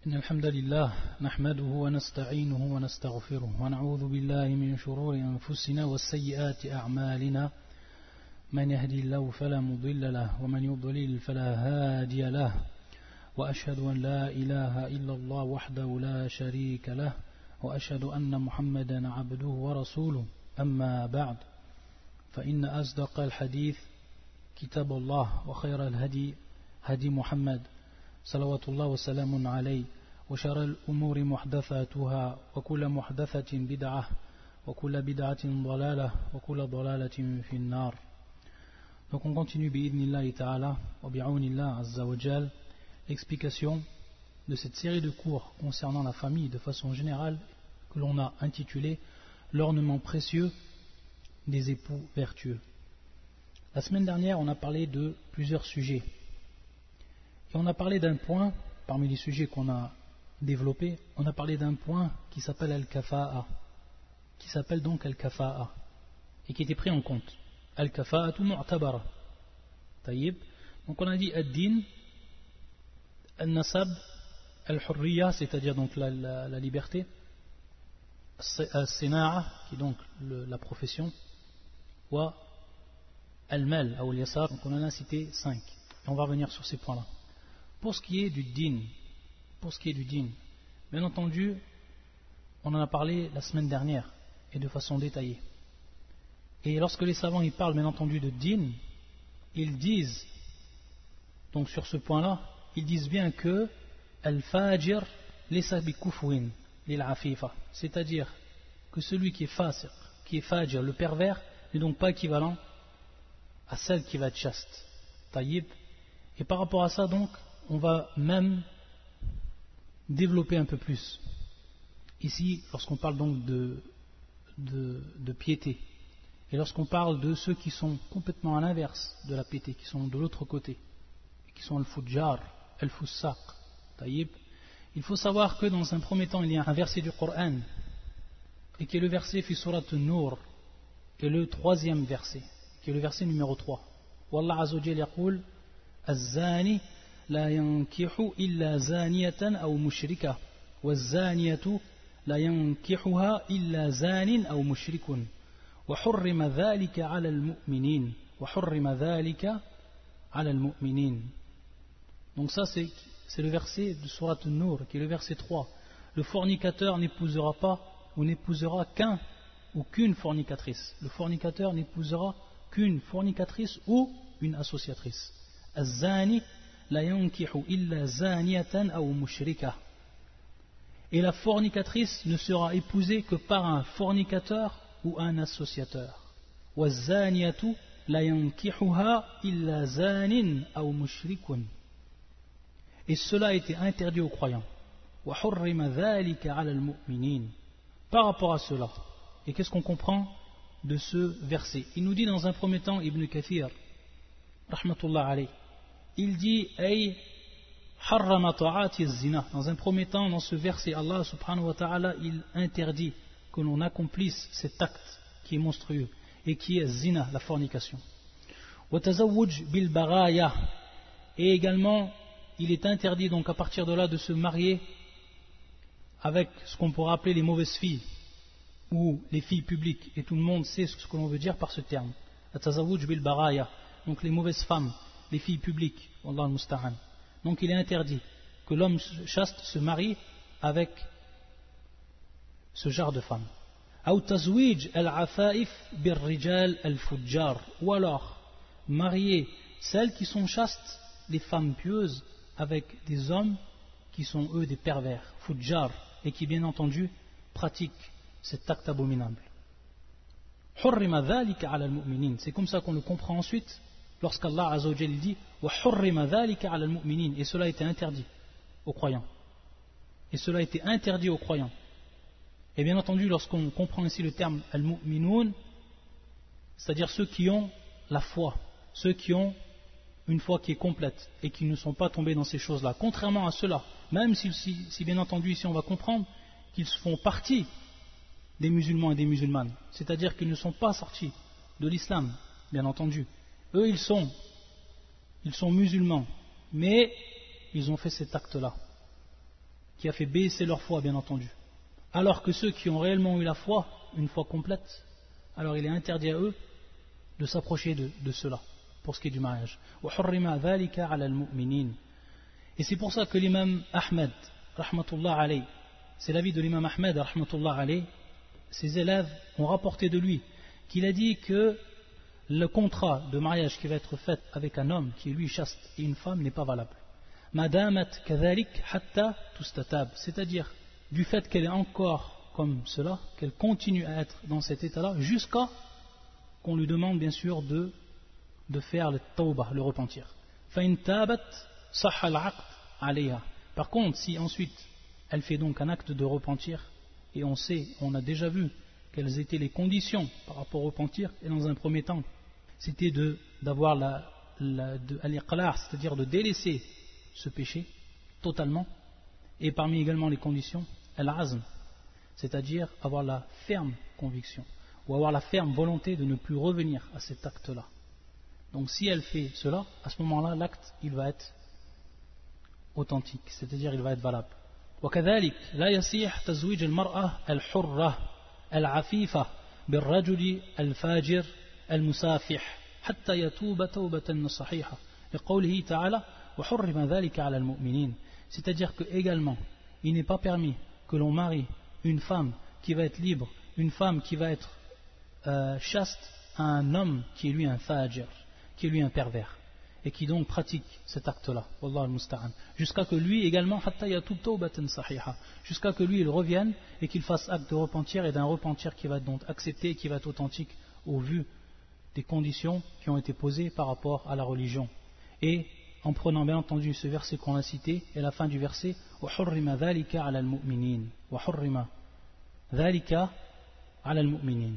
إن الحمد لله نحمده ونستعينه ونستغفره ونعوذ بالله من شرور أنفسنا والسيئات أعمالنا من يهدي الله فلا مضل له ومن يضلل فلا هادي له وأشهد أن لا إله إلا الله وحده لا شريك له وأشهد أن محمدا عبده ورسوله أما بعد فإن أصدق الحديث كتاب الله وخير الهدي هدي محمد صلوات الله وسلام عليه وشر الأمور محدثاتها وكل محدثة بدعة وكل بدعة ضلالة وكل ضلالة في النار. Donc on continue bi'idnillahi ta'ala wa bi'awnillah azza wa jal l'explication de cette série de cours concernant la famille de façon générale que l'on a intitulé l'ornement précieux des époux vertueux. La semaine dernière on a parlé de plusieurs sujets. Et on a parlé d'un point, parmi les sujets qu'on a développés, on a parlé d'un point qui s'appelle Al-Kafa'a, qui s'appelle donc Al-Kafa'a, et qui était pris en compte. Al-Kafa'atu mu'tabara. Taïb. Donc on a dit Ad-Din, Al-Nasab, Al-Hurriya, c'est-à-dire donc la liberté, Al-Sina'a, qui est donc la profession, wa Al-Mal, ou Al-Yasar, donc on en a cité 5. Et on va revenir sur ces points-là. Pour ce qui est du din, bien entendu, on en a parlé la semaine dernière et de façon détaillée. Et lorsque les savants ils parlent bien entendu de din, ils disent, donc sur ce point-là, ils disent bien que al-fajir laysa bi kufwin lil afifa, c'est-à-dire que celui qui est fasiq, qui est fajir, le pervers, n'est donc pas équivalent à celle qui va être chaste. Taïb. Et par rapport à ça donc, on va même développer un peu plus. Ici, lorsqu'on parle donc de piété, et lorsqu'on parle de ceux qui sont complètement à l'inverse de la piété, qui sont de l'autre côté, qui sont al-fujjar, al-fussaq, taïb, il faut savoir que dans un premier temps, il y a un verset du Coran, et qui est le verset fi surat an-Nur, et le troisième verset, qui est le verset numéro 3. Wallah azza wa jalla yaqul az-zani لا ينكح إلا زانية أو مشركة والزانية لا ينكحها إلا زان أو مشرك وحرم ذلك على المؤمنين. Donc ça c'est le verset de Surat An-Nur qui est le verset 3. Le fornicateur n'épousera pas ou n'épousera qu'un ou qu'une fornicatrice. Le fornicateur n'épousera qu'une fornicatrice ou une associatrice. Az-zani la yankihu illa zaniyatan aw mushrika. Et la fornicatrice ne sera épousée que par un fornicateur ou un associateur. Waz-zaniyatu la yankihuha illa zanin aw mushrikun. Et cela a été interdit aux croyants. Wa hurrima dhalika 'ala al-mu'minin. Par rapport à cela, et qu'est-ce qu'on comprend de ce verset? Il nous dit dans un premier temps, Ibn Kathir rahmatullah alayh, il dit ay harrama ta'ati az-zina. Dans un premier temps, dans ce verset, Allah subhanahu wa ta'ala il interdit que l'on accomplisse cet acte qui est monstrueux et qui est zina, la fornication. Wa tazawwuj bil baghaya, et également il est interdit donc à partir de là de se marier avec ce qu'on pourrait appeler les mauvaises filles ou les filles publiques, et tout le monde sait ce que l'on veut dire par ce terme. Tazawwuj bil baghaya, donc les mauvaises femmes, les filles publiques, Wallah al-Musta'an. Donc il est interdit que l'homme chaste se marie avec ce genre de femmes. Ou tazwij al-afaif bir-rijal al-fujjar, ou alors marier celles qui sont chastes, les femmes pieuses, avec des hommes qui sont eux des pervers, fujjar, et qui bien entendu pratiquent cet acte abominable. Hurrima dhalika 'ala al-mu'minin. C'est comme ça qu'on le comprend ensuite. Lorsqu'Allah Azza wa Jalla dit وَحُرِّمَ ذَلِكَ عَلَى الْمُؤْمِنِينَ, et cela a été interdit aux croyants. Et cela a été interdit aux croyants. Et bien entendu, lorsqu'on comprend ici le terme al-mu'minoun, c'est-à-dire ceux qui ont la foi, ceux qui ont une foi qui est complète et qui ne sont pas tombés dans ces choses-là. Contrairement à ceux-là, même si bien entendu ici on va comprendre qu'ils font partie des musulmans et des musulmanes, c'est-à-dire qu'ils ne sont pas sortis de l'islam, bien entendu. Eux, ils sont musulmans, mais ils ont fait cet acte-là. qui a fait baisser leur foi, bien entendu. Alors que ceux qui ont réellement eu la foi, une foi complète, alors il est interdit à eux de s'approcher de cela, pour ce qui est du mariage. Et c'est pour ça que l'imam Ahmed, rahmatullah alayh, c'est l'avis de l'imam Ahmed, rahmatullah alayh, ses élèves ont rapporté de lui qu'il a dit que le contrat de mariage qui va être fait avec un homme qui est lui chaste et une femme n'est pas valable. Madamat kadhalik hatta tustatab, c'est-à-dire du fait qu'elle est encore comme cela, qu'elle continue à être dans cet état-là jusqu'à qu'on lui demande bien sûr de faire le tawbah, le repentir. Fa in tabat sahha al-aqd alayha. Par contre, si ensuite elle fait donc un acte de repentir, et on a déjà vu quelles étaient les conditions par rapport au repentir, et dans un premier temps, c'était d'avoir al-iqla', c'est-à-dire de délaisser ce péché totalement, et parmi également les conditions, al-azm, c'est-à-dire avoir la ferme conviction, ou avoir la ferme volonté de ne plus revenir à cet acte-là. Donc si elle fait cela, à ce moment-là, l'acte, il va être authentique, c'est-à-dire il va être valable. وكذلك لا يصح تزويج المرأة الحرة العفيفة بالرجل الفاجر المسافح حتى يتوب توبة صحيحة لقوله تعالى وحرم ذلك على المؤمنين. C'est-à-dire que également il n'est pas permis que l'on marie une femme qui va être libre, une femme qui va être chaste à un homme qui est lui un fajir, qui est lui un pervers, et qui donc pratique cet acte-là, wallah al-musta'an, jusqu'à que lui également, jusqu'à que lui il revienne et qu'il fasse acte de repentir, et d'un repentir qui va être donc accepté et qui va être authentique au vu des conditions qui ont été posées par rapport à la religion. Et en prenant bien entendu ce verset qu'on a cité, et la fin du verset, وَحُرِّمَ ذَلِكَ عَلَى الْمُؤْمِنِينَ وَحُرِّمَ ذَلِكَ عَلَى الْمُؤْمِنِينَ.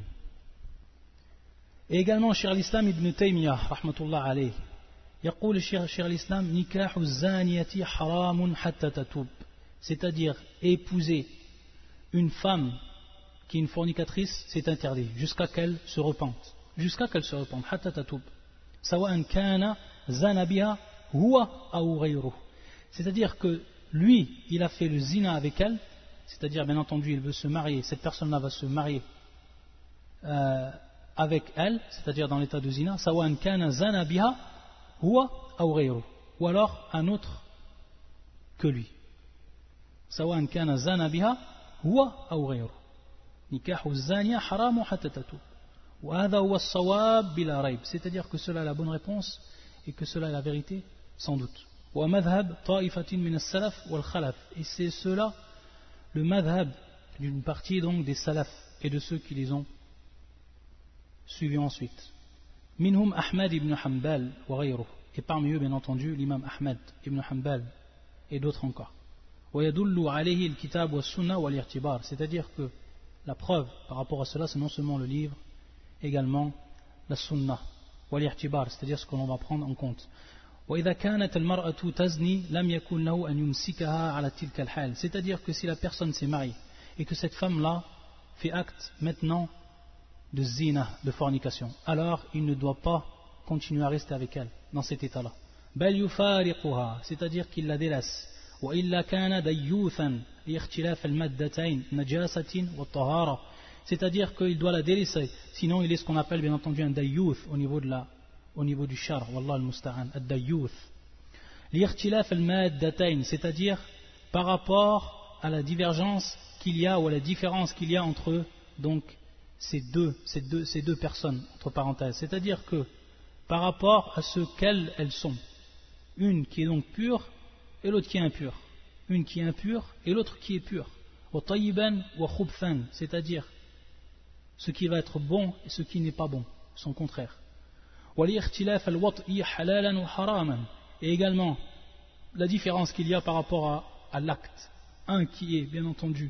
Et également, Cheikh al-Islam ibn Taymiyyah, rahmatullah alayh, يقول الشيخ الإسلام نكاح الزانية حرام حتى تتوب, c'est-à-dire épouser une femme qui est une fornicatrice, c'est interdit jusqu'à qu'elle se repente, حتى تتوب سواء كان زان بها هو أو غيره, c'est-à-dire que lui il a fait le zina avec elle, c'est-à-dire bien entendu il veut se marier, cette personne-là va se marier avec elle, c'est-à-dire dans l'état de zina, سواء كان زان بها ou alors un autre que lui. سواء كان زان بها هو أو غيره. نكاح الزانية حرام حتى تتوب. وهذا هو الصواب بلا ريب. C'est-à-dire que cela est la bonne réponse et que cela est la vérité sans doute. ومذهب طائفة من السلف والخلف. Et c'est cela le madhab d'une partie donc des salaf et de ceux qui les ont suivis ensuite. Minhum Ahmad ibn Hanbal wa ghayruh, et parmi eux bien entendu l'imam Ahmad ibn Hanbal et d'autres encore. Wa yadullu alayhi al-kitab wa sunnah wa al-i'tibar, c'est-à-dire que la preuve par rapport à cela c'est non seulement le livre, également la sunnah wa al-i'tibar, c'est-à-dire ce que l'on va prendre en compte. Wa idha kanat al-mar'atu tazni lam yakun lahu an yumsikaha ala tilka al-hal, c'est-à-dire que si la personne s'est mariée et que cette femme-là fait acte maintenant de zina, de fornication, alors il ne doit pas continuer à rester avec elle dans cet état-là. Bal yufariquha, c'est-à-dire qu'il la délaisse. Wa illa kana dayyuthan li ikhtilaf al-maddatayn najasatin wa tahara, c'est-à-dire qu'il doit la délaisser, sinon il est ce qu'on appelle bien entendu un dayyuth au niveau du shar, wallah al-musta'an, ad-dayyuth. Li ikhtilaf al-maddatayn, c'est-à-dire par rapport à la divergence qu'il y a ou à la différence qu'il y a entre donc ces deux personnes, entre parenthèses, c'est-à-dire que par rapport à ce qu'elles sont, une qui est donc pure et l'autre qui est impure, une qui est impure et l'autre qui est pure, wa tayyiban wa khubthan, c'est-à-dire ce qui va être bon et ce qui n'est pas bon, son contraire, wa li ikhtilaf al-wat'i halalan wa haraman, et également la différence qu'il y a par rapport à l'acte, un qui est bien entendu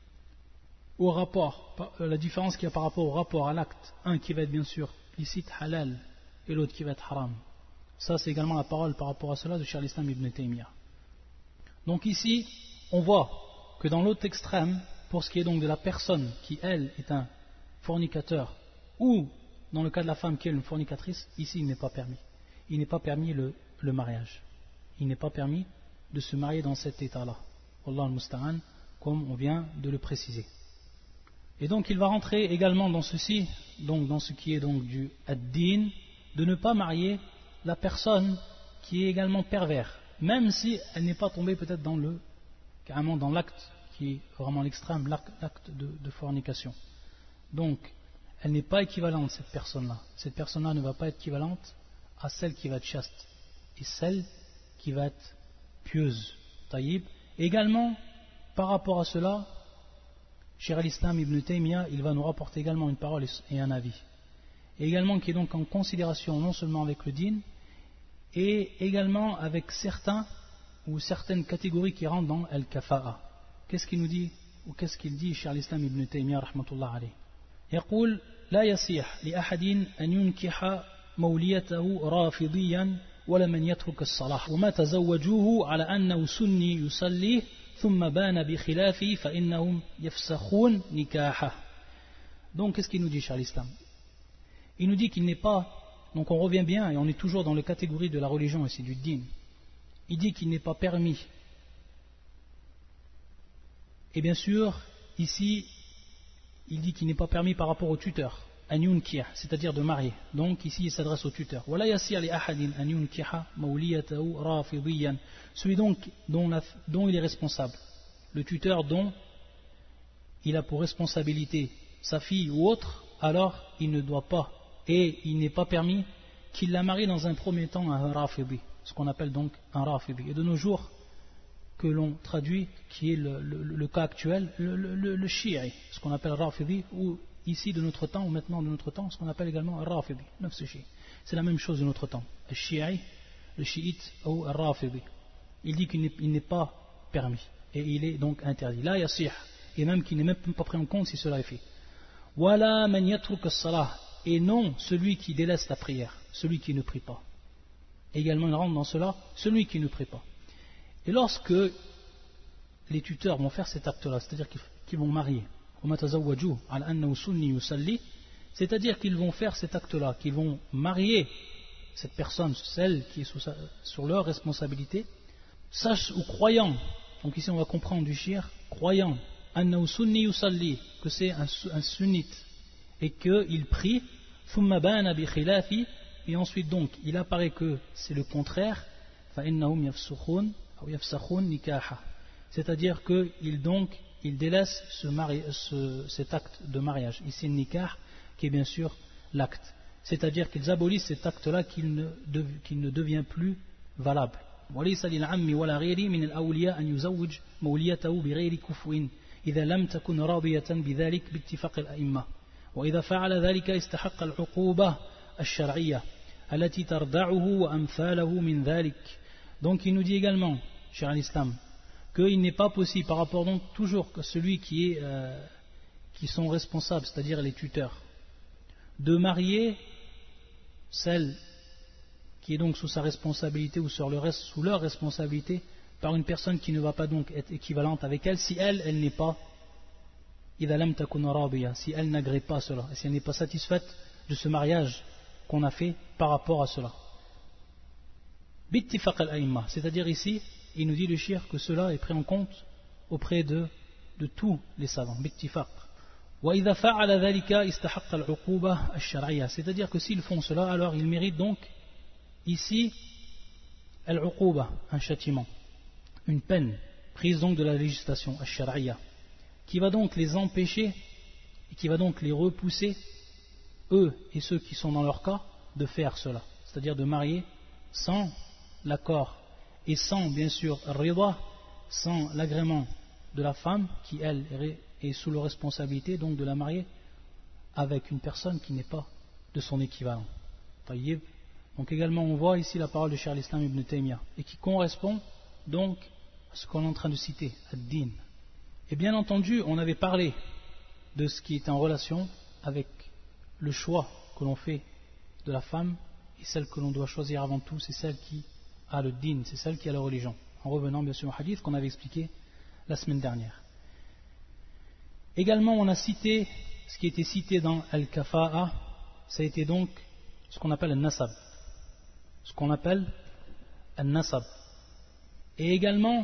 au rapport, la différence qu'il y a par rapport au rapport à l'acte, un qui va être bien sûr licite, halal, et l'autre qui va être haram. Ça c'est également la parole par rapport à cela de Cheikh al-Islam ibn Taymiyyah. Donc ici, on voit que dans l'autre extrême, pour ce qui est donc de la personne qui elle est un fornicateur, ou dans le cas de la femme qui est une fornicatrice, ici il n'est pas permis. Il n'est pas permis le mariage. Il n'est pas permis de se marier dans cet état-là. Wallah al-Musta'an, comme on vient de le préciser. Et donc il va rentrer également dans ceci, donc dans ce qui est donc du ad-din, de ne pas marier la personne qui est également pervers, même si elle n'est pas tombée peut-être carrément dans l'acte qui est vraiment l'extrême, l'acte de fornication. Donc, elle n'est pas équivalente, cette personne-là. Cette personne-là ne va pas être équivalente à celle qui va être chaste et celle qui va être pieuse. Taïb. Également, par rapport à cela, Cheikh al-Islam Ibn Taymiyyah, il va nous rapporter également une parole et un avis. Et également qui est donc en considération non seulement avec le din, et également avec certains ou certaines catégories qui rentrent dans al-kafa'a. Qu'est-ce qu'il nous dit, ou qu'est-ce qu'il dit Cheikh al-Islam Ibn Taymiyyah rahmatullah alayh? يقول لا يصح لأحد أن ينكح موليته رافضيا ولمن يترك الصلاة وما تزوجوه على أنه سني يصلي ثم بان بخلافه فإنهم يفسخون نكاحه. Donc qu'est-ce qu'il nous dit Cheikh al-Islam? Il nous dit qu'il n'est pas, donc on revient bien et on est toujours dans la catégorie de la religion et c'est du din. Il dit qu'il n'est pas permis. Et bien sûr, ici, il dit qu'il n'est pas permis par rapport au tuteur, an yunkih, c'est-à-dire de marier. Donc ici, il s'adresse au tuteur. Wala yasir li ahadin an yunkiha mawliyatahu rafidiyan. Celui donc dont il est responsable. Le tuteur dont il a pour responsabilité sa fille ou autre, alors il ne doit pas, et il n'est pas permis qu'il la marie dans un premier temps à un rafidi, ce qu'on appelle donc un rafidi. Et de nos jours, que l'on traduit, qui est le cas actuel, le shi'i, ce qu'on appelle rafidi, ou ici de notre temps, ou maintenant de notre temps, ce qu'on appelle également rafidi, c'est la même chose de notre temps. Le shi'i, le chiite ou rafidi. Il dit qu'il n'est pas permis, et il est donc interdit. Là, yasih, et même qu'il n'est même pas pris en compte si cela est fait. Wala man yatruk as-salah, et non celui qui délaisse la prière, celui qui ne prie pas. Et également, il rentre dans cela, celui qui ne prie pas. Et lorsque les tuteurs vont faire cet acte-là, c'est-à-dire qu'ils vont marier, c'est-à-dire qu'ils vont faire cet acte-là, qu'ils vont marier cette personne, celle qui est sur leur responsabilité, sache ou croyant, donc ici on va comprendre du shir, croyant, que c'est un sunnite, et qu'il prie, et ensuite donc il apparaît que c'est le contraire, c'est-à-dire qu'il délaisse cet acte de mariage, ici le nikah, qui est bien sûr l'acte, c'est-à-dire qu'ils abolissent cet acte-là qu'il ne devient plus valable. وليس للعم ولا غيره من الأولياء أن يزوج موليته بغير كفء إذا لم تكن راضية بذلك باتفاق الأئمة وإذا فعل ذلك استحق العقوبة الشرعية التي تردعه وأمثاله من ذلك. Donc il nous dit également, cher al-Islam, qu'il n'est pas possible par rapport donc toujours à celui qui sont responsables, c'est-à-dire les tuteurs, de marier celle qui est donc sous sa responsabilité ou sous leur responsabilité par une personne qui ne va pas donc être équivalente avec elle si elle n'est pas si elle n'agrée pas cela, et si elle n'est pas satisfaite de ce mariage qu'on a fait par rapport à cela. Bittifaq al-aïmma, c'est-à-dire ici, il nous dit le shir que cela est pris en compte auprès de tous les savants. Bittifaq. Wa idha fa'ala dhalika istahaqqa al-uquba ash-shar'iyya, c'est-à-dire que s'ils font cela, alors ils méritent donc ici al-uquba, un châtiment, une peine prise donc de la législation ash-shar'iyya, qui va donc les empêcher et qui va donc les repousser, eux et ceux qui sont dans leur cas, de faire cela, c'est-à-dire de marier sans l'accord et sans bien sûr rida, sans l'agrément de la femme qui elle est sous la responsabilité donc de la marier avec une personne qui n'est pas de son équivalent. Taïb. Donc également on voit ici la parole de Cheikh al-Islam Ibn Taymiyyah et qui correspond donc à ce qu'on est en train de citer, ad-din. Et bien entendu on avait parlé de ce qui est en relation avec le choix que l'on fait de la femme, et celle que l'on doit choisir avant tout, c'est celle qui a le din, c'est celle qui a la religion. En revenant bien sûr au hadith qu'on avait expliqué la semaine dernière. Également on a cité ce qui était cité dans Al-Kafa'a, ça a été donc ce qu'on appelle Al-Nasab. Ce qu'on appelle Al-Nasab. Et également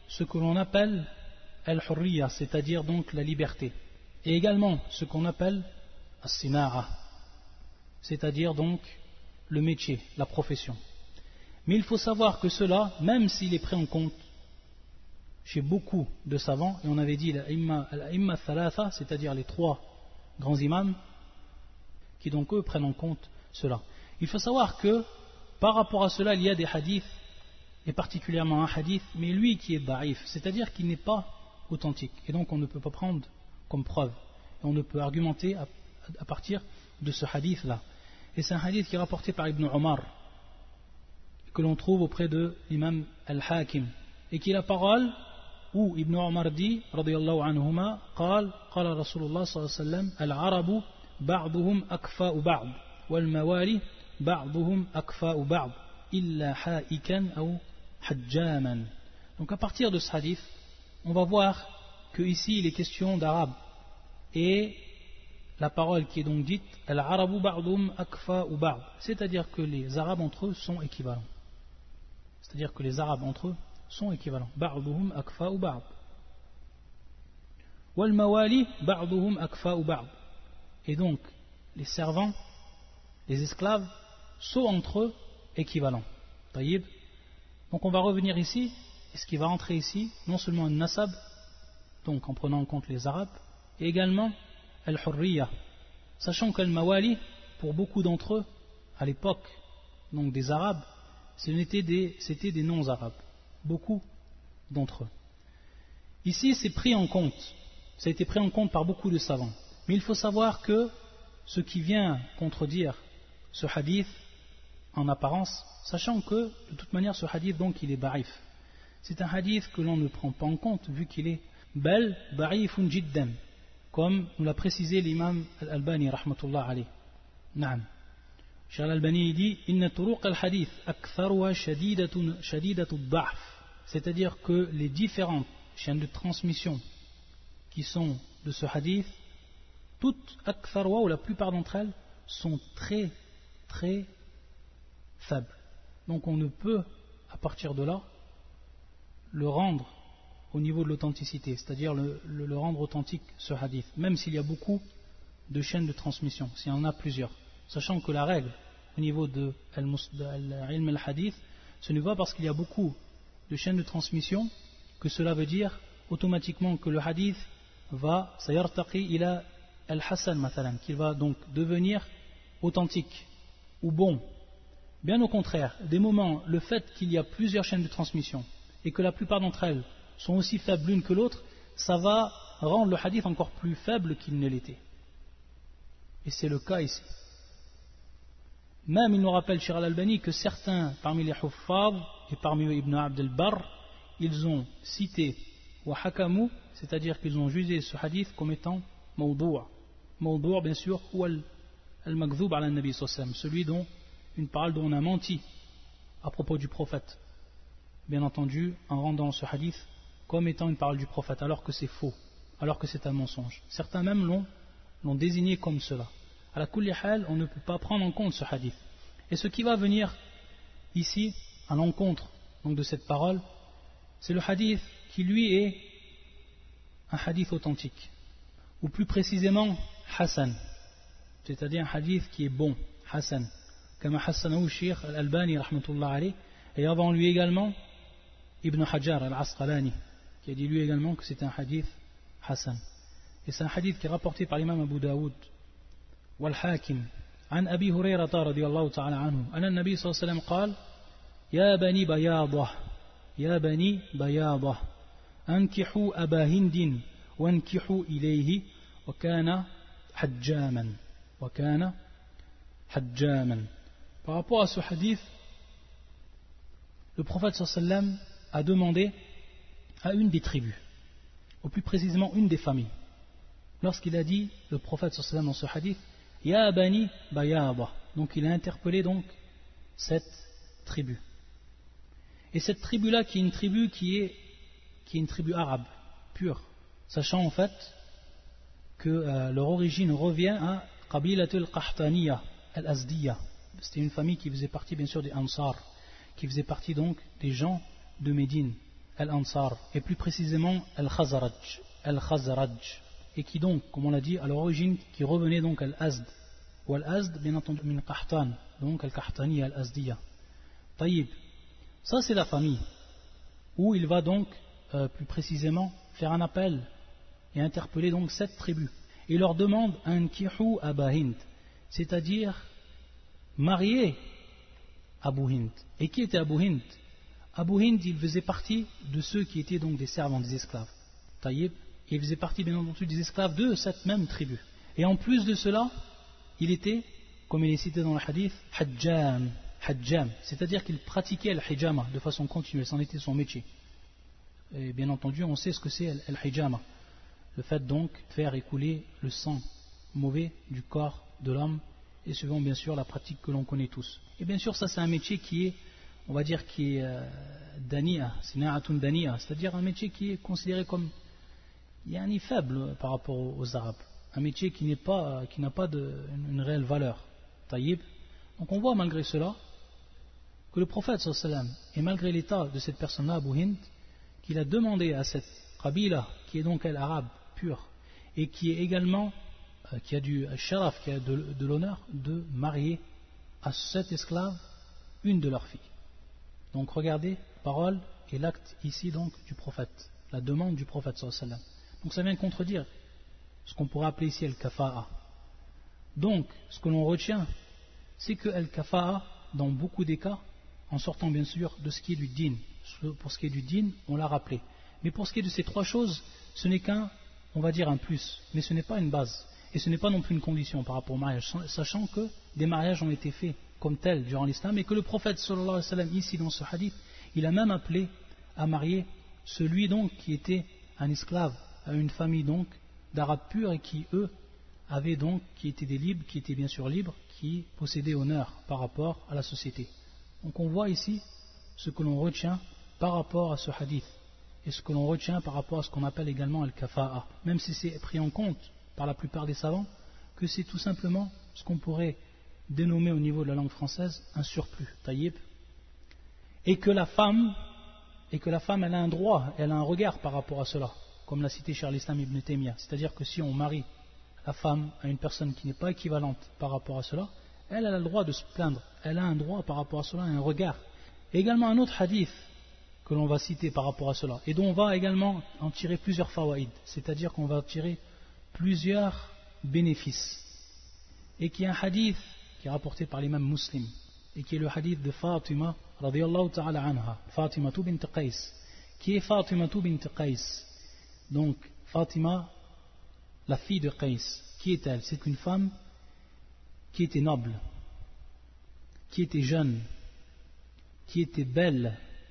ce que l'on appelle al-hurriya, c'est-à-dire donc la liberté, et également ce qu'on appelle as-sina'a, c'est-à-dire donc le métier, la profession. Mais il faut savoir que cela, même s'il est pris en compte chez beaucoup de savants, et on avait dit al-imma thalatha, c'est-à-dire les trois grands imams, qui donc eux prennent en compte cela. Il faut savoir que par rapport à cela, il y a des hadiths, et particulièrement un hadith, mais lui qui est da'if, c'est-à-dire qu'il n'est pas authentique, et donc on ne peut pas prendre comme preuve, et on ne peut argumenter à partir de ce hadith-là. Et c'est un hadith qui est rapporté par Ibn Omar, que l'on trouve auprès de l'imam al-Hakim, et qui est la parole où Ibn Omar dit, radiyallahu anhuma, قال رسول الله صلى الله عليه وسلم العرب بعضهم أكفاء بعض والموالي بعضهم أكفاء بعض إلا حائكا أو حجاما. Donc à partir de ce hadith, on va voir que ici il est question d'arabe, et la parole qui est donc dite al-arabu ba'dhum akfa'u ba'd, c'est-à-dire que les arabes entre eux sont équivalents. C'est-à-dire que les arabes entre eux sont équivalents. Ba'dhum akfa'u ba'd. Wal mawali ba'dhum akfa'u ba'd. Et donc les servants, les esclaves sont entre eux équivalents. Taïb. Donc on va revenir ici, et ce qui va entrer ici, non seulement un nasab, donc en prenant en compte les arabes, et également al-hurriya, sachant qu'al-mawali, pour beaucoup d'entre eux, à l'époque donc des arabes, c'était des non-arabes, beaucoup d'entre eux. Ici c'est pris en compte, ça a été pris en compte par beaucoup de savants, mais il faut savoir que ce qui vient contredire ce hadith en apparence, sachant que de toute manière ce hadith donc il est da'if, c'est un hadith que l'on ne prend pas en compte vu qu'il est bal da'ifun jiddan, comme nous l'a précisé l'imam al-Albani rahmatullah alayh. Naam. Cheikh al-Albani dit inna turuq al-hadith aktharuha shadidatu ad-da'f, c'est-à-dire que les différentes chaînes de transmission qui sont de ce hadith, toutes aktharuha, ou la plupart d'entre elles, sont très très faibles. Donc on ne peut à partir de là le rendre au niveau de l'authenticité, c'est-à-dire le rendre authentique ce hadith, même s'il y a beaucoup de chaînes de transmission, s'il y en a plusieurs, sachant que la règle au niveau de l'ilm al-hadith, ce n'est pas parce qu'il y a beaucoup de chaînes de transmission que cela veut dire automatiquement que le hadith va sayartaqi ila al-hasan mathalan, qu'il va donc devenir authentique ou bon. Bien au contraire, des moments, le fait qu'il y a plusieurs chaînes de transmission et que la plupart d'entre elles sont aussi faibles l'une que l'autre, ça va rendre le hadith encore plus faible qu'il ne l'était. Et c'est le cas ici. Même il nous rappelle Cheikh al-Albani que certains parmi les huffaz et parmi eux Ibn Abd al-Barr, ils ont cité wa hakamu, c'est-à-dire qu'ils ont jugé ce hadith comme étant mawdu'. Mawdu' bien sûr, ou al-makdhub ala nabi sallallahu alayhi wa sallam, celui dont une parole dont on a menti à propos du prophète, bien entendu en rendant ce hadith comme étant une parole du prophète, alors que c'est faux, alors que c'est un mensonge. Certains même l'ont désigné comme cela. À la kulli hal, on ne peut pas prendre en compte ce hadith. Et ce qui va venir ici à l'encontre donc de cette parole, c'est le hadith qui lui est un hadith authentique, ou plus précisément Hassan, c'est-à-dire un hadith qui est bon, Hassan, comme Hassanahu Sheikh al-Albani rahmatullah alayh, et avant lui également Ibn Hajar al-Asqalani, qui a dit lui également que c'est un hadith Hassan. Et c'est un hadith qui est rapporté par l'imam Abu Daoud wal-Hakim عن أبي هريرة رضي الله تعالى عنه أن النبي صلى الله عليه وسلم قال يا بني بياضة أنكحوا أبا هند وانكحوا إليه وكان حجاما Par rapport à ce hadith, le prophète sallallahu alayhi wa sallam a demandé à une des tribus, ou plus précisément une des familles, lorsqu'il a dit, le prophète sallallahu alayhi wa sallam dans ce hadith, Ya bani bayada, donc il a interpellé donc cette tribu. Et cette tribu-là qui est une tribu qui est une tribu arabe, pure, sachant en fait que leur origine revient à Qabilatul Qahtaniya al-Azdiya. C'était une famille qui faisait partie bien sûr des Ansar, qui faisait partie donc des gens de Médine, Al-Ansar, et plus précisément Al-Khazraj, et qui donc, comme on l'a dit, à l'origine, qui revenait donc à Al-Azd, ou Al-Azd, bien entendu, min Qahtan, donc Al-Qahtani, Al-Azdiya. Taïb, ça c'est la famille, où il va donc, plus précisément, faire un appel, et interpeller donc 7 tribus, et leur demande un kihu Aba Hind, c'est-à-dire marier Abu Hind. Et qui était Abu Hind? Abu Hind, il faisait partie de ceux qui étaient donc des servants, des esclaves. Taïb, il faisait partie bien entendu des esclaves de cette même tribu. Et en plus de cela, il était, comme il est cité dans le hadith, hajjam, c'est-à-dire qu'il pratiquait le hijama de façon continue, c'en était son métier. Et bien entendu, on sait ce que c'est le hijama, le fait donc de faire écouler le sang mauvais du corps de l'homme, et suivant bien sûr la pratique que l'on connaît tous. Et bien sûr, ça c'est un métier qui est, on va dire, qui est daniya, sina'atun daniya, c'est-à-dire un métier qui est considéré comme faible par rapport aux Arabes, un métier qui n'a pas une réelle valeur. Taïb. Donc on voit malgré cela que le prophète sallallahu alayhi wa sallam, et malgré l'état de cette personne-là, Abu Hind, qu'il a demandé à cette qabila, qui est donc elle arabe pure, et qui est également, qui a du sharaf, qui a de l'honneur, de marier à cette esclave une de leurs filles. Donc regardez la parole et l'acte ici donc du prophète, la demande du prophète sallallahu alayhi wa sallam. Donc ça vient contredire ce qu'on pourrait appeler ici al-kafa'a. Donc ce que l'on retient, c'est que al-kafa'a, dans beaucoup des cas, en sortant bien sûr de ce qui est du din, pour ce qui est du din, on l'a rappelé. Mais pour ce qui est de ces 3 choses, ce n'est qu'un, on va dire un plus, mais ce n'est pas une base. Et ce n'est pas non plus une condition par rapport au mariage, sachant que des mariages ont été faits comme tels durant l'islam, et que le prophète sallallahu alayhi wa sallam, ici dans ce hadith, il a même appelé à marier celui donc qui était un esclave à une famille donc d'arabes purs, et qui eux avaient donc, qui étaient des libres, qui étaient bien sûr libres, qui possédaient honneur par rapport à la société. Donc on voit ici ce que l'on retient par rapport à ce hadith, et ce que l'on retient par rapport à ce qu'on appelle également al-kafa'a, même si c'est pris en compte par la plupart des savants, que c'est tout simplement ce qu'on pourrait dénommer au niveau de la langue française un surplus, taïb, et que la femme, elle a un droit, elle a un regard par rapport à cela, comme l'a cité Cheikh l'Islam Ibn Taymiyyah, c'est-à-dire que si on marie la femme à une personne qui n'est pas équivalente par rapport à cela, elle a le droit de se plaindre, elle a un droit par rapport à cela, un regard. Et également un autre hadith que l'on va citer par rapport à cela, et dont on va également en tirer plusieurs fawaïd, c'est-à-dire qu'on va tirer plusieurs bénéfices, et qui est un hadith qui est rapporté par l'imam Muslim, et qui est le hadith de Fatima radiyallahu ta'ala anha, Fatima bint Qais. Qui est Fatima bint Qais? Donc Fatima, la fille de Qais, qui est-elle? C'est une femme qui était noble, qui était jeune, qui était belle,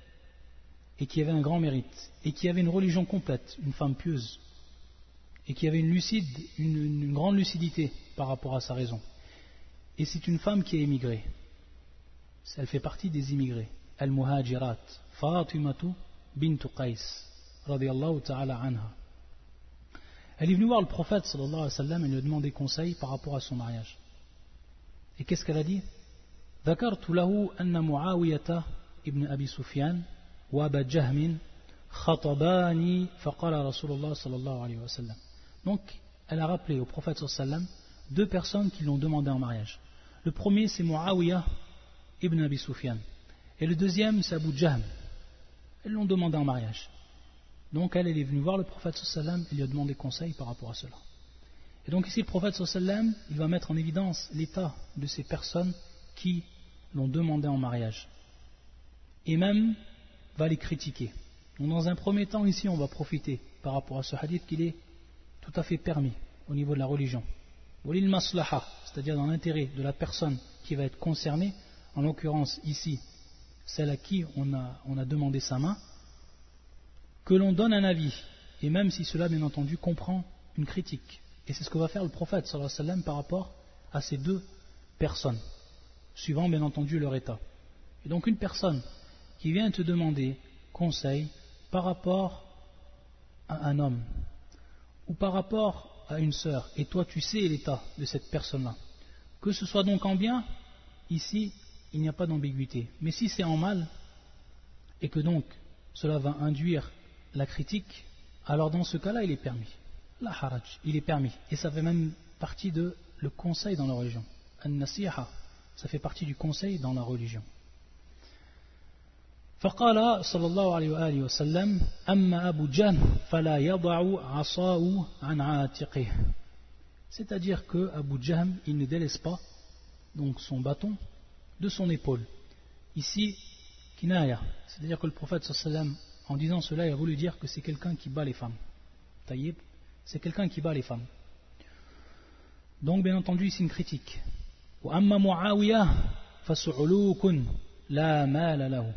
et qui avait un grand mérite, et qui avait une religion complète, une femme pieuse, et qui avait une grande lucidité par rapport à sa raison. Et c'est une femme qui a émigré. Elle fait partie des immigrés. Al-Muhajirat, Fatimatu bint Qais, radiyallahu ta'ala anha. Elle est venue voir le prophète sallallahu alayhi wa sallam et lui a demandé conseil par rapport à son mariage. Et qu'est-ce qu'elle a dit? ذكرت له أن معاوية ابن أبي سفيان وأبا جهم خطباني فقال رسول الله صلى الله عليه وسلم. Donc, elle a rappelé au prophète sallallahu alayhi wa sallam 2 personnes qui l'ont demandé en mariage. Le premier, c'est Muawiyah ibn Abi Sufyan. Et le deuxième, c'est Abu Jahm. Elles l'ont demandé en mariage. Donc, elle est venue voir le prophète sallallahu alayhi wa sallam et lui a demandé conseil par rapport à cela. Et donc, ici, le prophète sallallahu alayhi wa sallam, il va mettre en évidence l'état de ces personnes qui l'ont demandé en mariage. Et même, va les critiquer. Donc, dans un premier temps, ici, on va profiter par rapport à ce hadith qu'il est tout à fait permis au niveau de la religion. Walil maslaha, c'est-à-dire dans l'intérêt de la personne qui va être concernée, en l'occurrence ici, celle à qui on a demandé sa main, que l'on donne un avis, et même si cela, bien entendu, comprend une critique. Et c'est ce que va faire le prophète sallallahu alayhi wa sallam par rapport à ces 2 personnes, suivant bien entendu leur état. Et donc une personne qui vient te demander conseil par rapport à un homme, ou par rapport à une sœur, et toi tu sais l'état de cette personne-là, que ce soit donc en bien, ici il n'y a pas d'ambiguïté. Mais si c'est en mal, et que donc cela va induire la critique, alors dans ce cas-là il est permis. La haraj, il est permis. Et ça fait même partie de le conseil dans la religion. An-nasiha, ça fait partie du conseil dans la religion. فقال صلى الله عليه وآله وسلم أما أبو جهل فلا يضع عصاه عن عاتقه. C'est-à-dire que Abu Jahm, il ne délaisse pas donc son bâton de son épaule. Ici, kinaya, c'est-à-dire que le prophète sallam, en disant cela, il a voulu dire que c'est quelqu'un qui bat les femmes. Taïb, c'est quelqu'un qui bat les femmes. Donc, bien entendu, ici une critique. وأما معاوية فسعلوك لا مال له.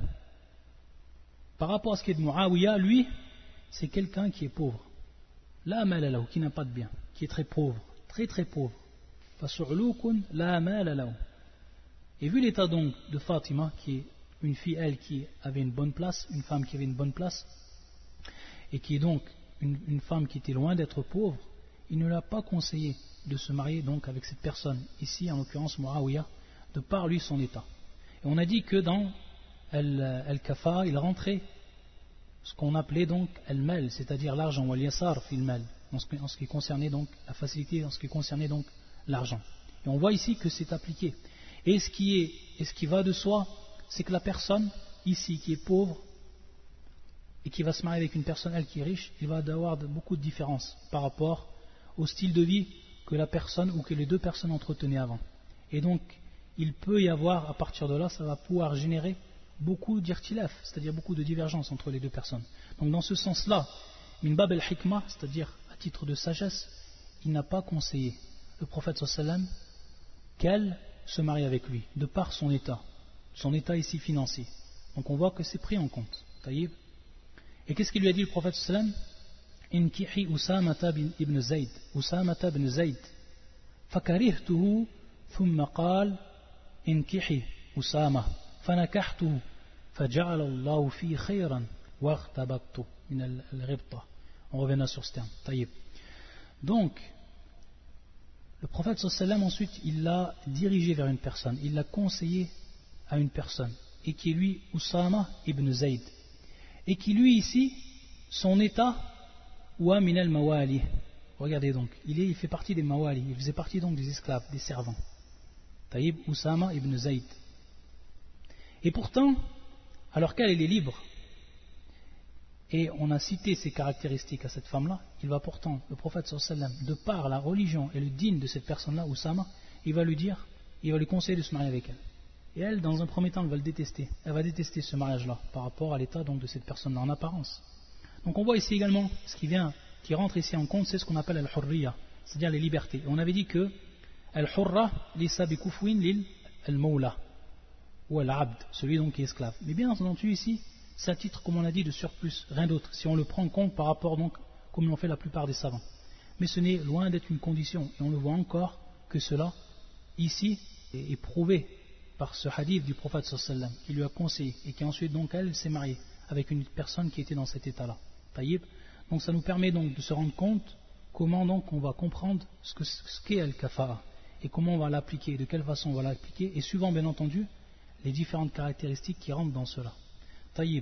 Par rapport à ce qui est de Muawiyah, lui, c'est quelqu'un qui est pauvre. La mala lahu, qui n'a pas de bien, qui est très pauvre, très très pauvre. Fasu'lukun la mala lahu. Et vu l'état donc de Fatima, qui est une fille, elle, qui avait une bonne place, une femme qui avait une bonne place, et qui est donc une femme qui était loin d'être pauvre, il ne l'a pas conseillé de se marier donc avec cette personne, ici en l'occurrence Muawiyah, de par lui son état. Et on a dit que dans Al-Kafa, il rentrait ce qu'on appelait donc Al-Mal, c'est-à-dire l'argent, ou Al-Yasar fil Mal, en ce qui concernait donc la facilité, en ce qui concernait donc l'argent. Et on voit ici que c'est appliqué. Et ce qui va de soi, c'est que la personne ici qui est pauvre et qui va se marier avec une personne elle qui est riche, il va avoir beaucoup de différences par rapport au style de vie que la personne ou que les deux personnes entretenaient avant. Et donc il peut y avoir, à partir de là, ça va pouvoir générer beaucoup d'irtilaf, c'est-à-dire beaucoup de divergences entre les deux personnes. Donc dans ce sens-là, min bab al-hikmah, c'est-à-dire à titre de sagesse, il n'a pas conseillé le prophète sallam qu'elle se marie avec lui, de par son état ici financier. Donc on voit que c'est pris en compte. Taïb. Et qu'est-ce qu'il lui a dit le prophète sallam? Inkihi Usamata ibn Zayd, Usamata ibn Zayd, fakarihtuhu thumma qal inkihi Usama, fanakahtuhu, faja'ala Allahu fi khayran waghtabattu min al-ghibta. On reviendra sur ce terme. Taïb. Donc, le prophète sallam ensuite, il l'a dirigé vers une personne, il l'a conseillé à une personne, et qui est lui Usama ibn Zayd, et qui lui ici, son état, wa min al-mawali. Regardez donc, il fait partie des mawali, il faisait partie donc des esclaves, des servants. Taïb Usama ibn Zayd. Et pourtant, alors qu'elle est libre, et on a cité ses caractéristiques à cette femme-là, il va pourtant, le prophète sallam, de par la religion et le digne de cette personne-là, Usama, il va lui conseiller de se marier avec elle. Et elle, dans un premier temps, elle va le détester. Elle va détester ce mariage-là par rapport à l'état donc de cette personne-là en apparence. Donc on voit ici également ce qui rentre ici en compte, c'est ce qu'on appelle al-hurriya, c'est-à-dire les libertés. Et on avait dit que al-hurra lisa bi kufwin lil al-mawla ou al-abd, celui donc qui est esclave. Mais bien entendu ici, c'est à titre, comme on a dit, de surplus, rien d'autre, si on le prend en compte par rapport donc, comme l'ont fait la plupart des savants. Mais ce n'est loin d'être une condition, et on le voit encore que cela, ici, est prouvé par ce hadith du prophète sallam, qui lui a conseillé, et qui ensuite donc elle s'est mariée avec une personne qui était dans cet état-là. Taïb. Donc ça nous permet donc de se rendre compte comment donc on va comprendre ce qu'est al-kafa'a, et comment on va l'appliquer, de quelle façon on va l'appliquer, et suivant bien entendu les différentes caractéristiques qui rentrent dans cela. Taïb.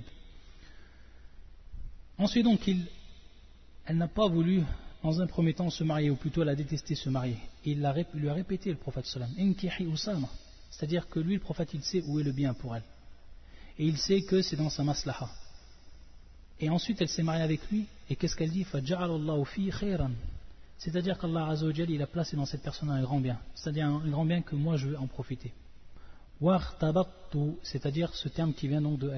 Ensuite donc elle n'a pas voulu dans un premier temps se marier, ou plutôt elle a détesté se marier, et il lui a répété le prophète sallam, inkihi Usama, c'est-à-dire que lui le prophète il sait où est le bien pour elle, et il sait que c'est dans sa maslaha. Et ensuite elle s'est mariée avec lui, et qu'est-ce qu'elle dit? Faja'ala Allahu fi khayran, c'est-à-dire qu'Allah Azza wa Jalla il a placé dans cette personne un grand bien, c'est-à-dire un grand bien que moi je veux en profiter. Waghtabattu, c'est-à-dire ce terme qui vient donc de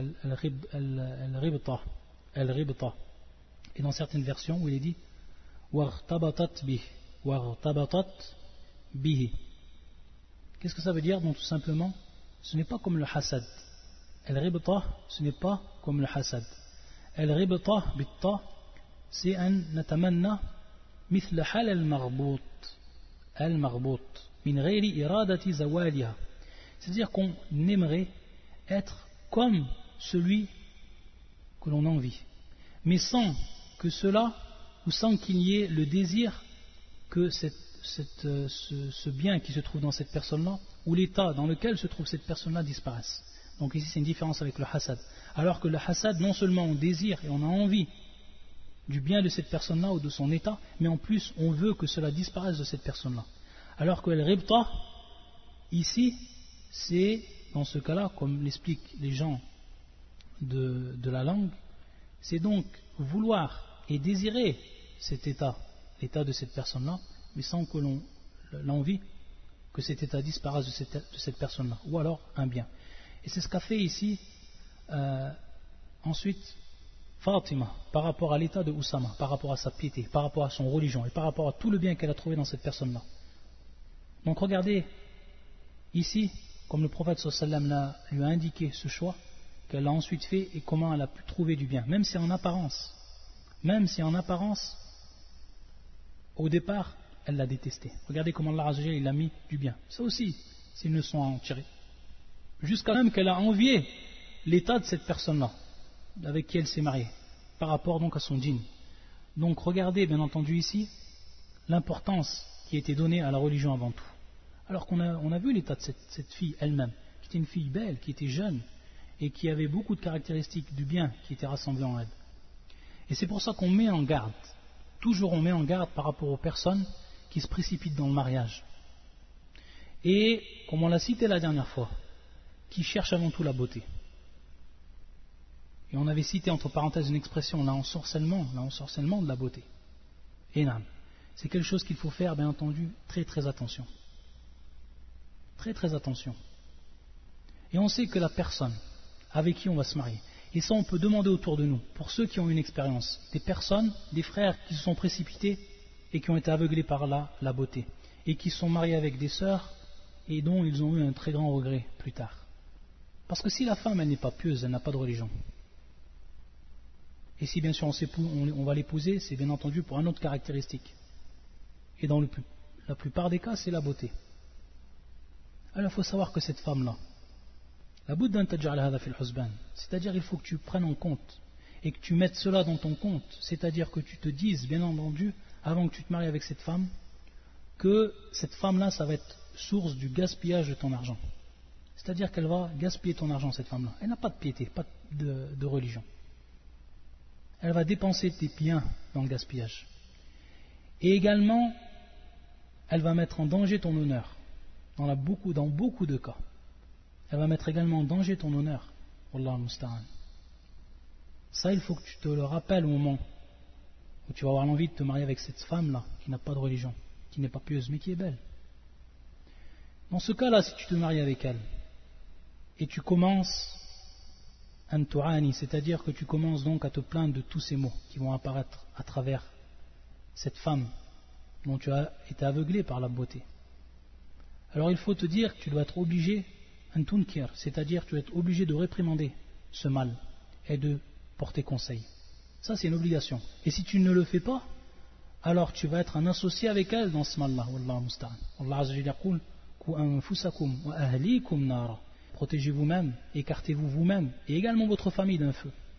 al-ribta, et dans certaines versions où il est dit waghtabatat bihi. Qu'est-ce que ça veut dire? Donc tout simplement, ce n'est pas comme le hasad. Al-ribta, ce n'est pas comme le hasad. Al-ribta bitta, c'est un natamanna مثل حال المربوط من غير إرادة زوالها. C'est-à-dire qu'on aimerait être comme celui que l'on envie, mais sans que cela, ou sans qu'il y ait le désir que ce bien qui se trouve dans cette personne-là, ou l'état dans lequel se trouve cette personne-là disparaisse. Donc ici c'est une différence avec le hasad. Alors que le hasad, non seulement on désire et on a envie du bien de cette personne-là ou de son état, mais en plus on veut que cela disparaisse de cette personne-là. Alors que le ribta, ici, c'est dans ce cas-là, comme l'expliquent les gens de la langue, c'est donc vouloir et désirer cet état, l'état de cette personne-là, mais sans que l'on l'envie que cet état disparaisse de cette personne-là, ou alors un bien. Et c'est ce qu'a fait ici ensuite Fatima par rapport à l'état de Oussama, par rapport à sa piété, par rapport à son religion et par rapport à tout le bien qu'elle a trouvé dans cette personne-là. Donc regardez ici, comme le prophète sallallahu alayhi wa sallam lui a indiqué ce choix qu'elle a ensuite fait et comment elle a pu trouver du bien, même si en apparence, au départ, elle l'a détesté. Regardez comment Allah Azza wa Jalla, il a mis du bien. Ça aussi, c'est une leçon à en tirer. Jusqu'à même qu'elle a envié l'état de cette personne-là, avec qui elle s'est mariée, par rapport donc à son djinn. Donc regardez bien entendu ici l'importance qui a été donnée à la religion avant tout. Alors qu'on a vu l'état de cette fille elle-même, qui était une fille belle, qui était jeune, et qui avait beaucoup de caractéristiques du bien qui étaient rassemblées en elle. Et c'est pour ça qu'on met en garde, toujours on met en garde par rapport aux personnes qui se précipitent dans le mariage. Et, comme on l'a cité la dernière fois, qui cherchent avant tout la beauté. Et on avait cité entre parenthèses une expression, l'ensorcellement de la beauté. Et non, c'est quelque chose qu'il faut faire, bien entendu, très très attention. Très très attention. Et on sait que la personne avec qui on va se marier, et ça on peut demander autour de nous, pour ceux qui ont une expérience, des personnes, des frères qui se sont précipités et qui ont été aveuglés par la beauté, et qui sont mariés avec des sœurs et dont ils ont eu un très grand regret plus tard. Parce que si la femme elle n'est pas pieuse, elle n'a pas de religion, et si bien sûr on va l'épouser, c'est bien entendu pour une autre caractéristique, et dans la plupart des cas c'est la beauté. Alors il faut savoir que cette femme-là, c'est-à-dire il faut que tu prennes en compte et que tu mettes cela dans ton compte, c'est-à-dire que tu te dises bien entendu avant que tu te maries avec cette femme que cette femme-là ça va être source du gaspillage de ton argent, c'est-à-dire qu'elle va gaspiller ton argent, cette femme-là. Elle n'a pas de piété, pas de religion, elle va dépenser tes biens dans le gaspillage, et également elle va mettre en danger ton honneur dans beaucoup de cas. Elle va mettre également en danger ton honneur. Wallah al-musta'an. Ça, il faut que tu te le rappelles au moment où tu vas avoir l'envie de te marier avec cette femme-là, qui n'a pas de religion, qui n'est pas pieuse, mais qui est belle. Dans ce cas-là, si tu te maries avec elle, et tu commences an tu'ani, c'est-à-dire que tu commences donc à te plaindre de tous ces maux qui vont apparaître à travers cette femme dont tu as été aveuglé par la beauté. Alors il faut te dire que tu dois être obligé c'est-à-dire tu vas être obligé de réprimander ce mal et de porter conseil. Ça c'est une obligation. Et si tu ne le fais pas, alors tu vas être un associé avec elle dans ce mal-là. Wallahu musta'an. Allah Azza wa Jalla yaqul ku anfusakum wa ahlikum nara. Protégez vous-même, écartez-vous vous-même et également votre famille d'un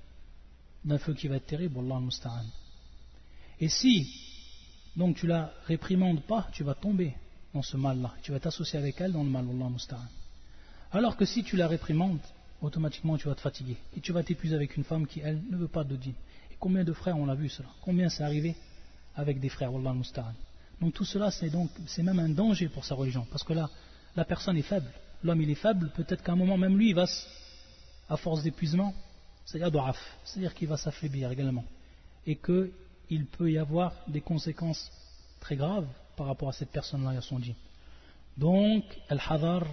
feu qui va être terrible. Wallahu musta'an. Et si donc tu la réprimandes pas, tu vas tomber dans ce mal-là. Tu vas t'associer avec elle dans le mal. Wallahu musta'an. Alors que si tu la réprimandes, automatiquement tu vas te fatiguer et tu vas t'épuiser avec une femme qui elle ne veut pas de dîn. Et combien de frères on l'a vu cela? Combien c'est arrivé avec des frères, wallah al-musta'an. Donc tout cela c'est même un danger pour sa religion, parce que là la personne est faible, l'homme il est faible, peut-être qu'à un moment même lui il va à force d'épuisement, c'est-à-dire qu'il va s'affaiblir également, et qu'il peut y avoir des conséquences très graves par rapport à cette personne-là et à son djinn. Donc al-hadar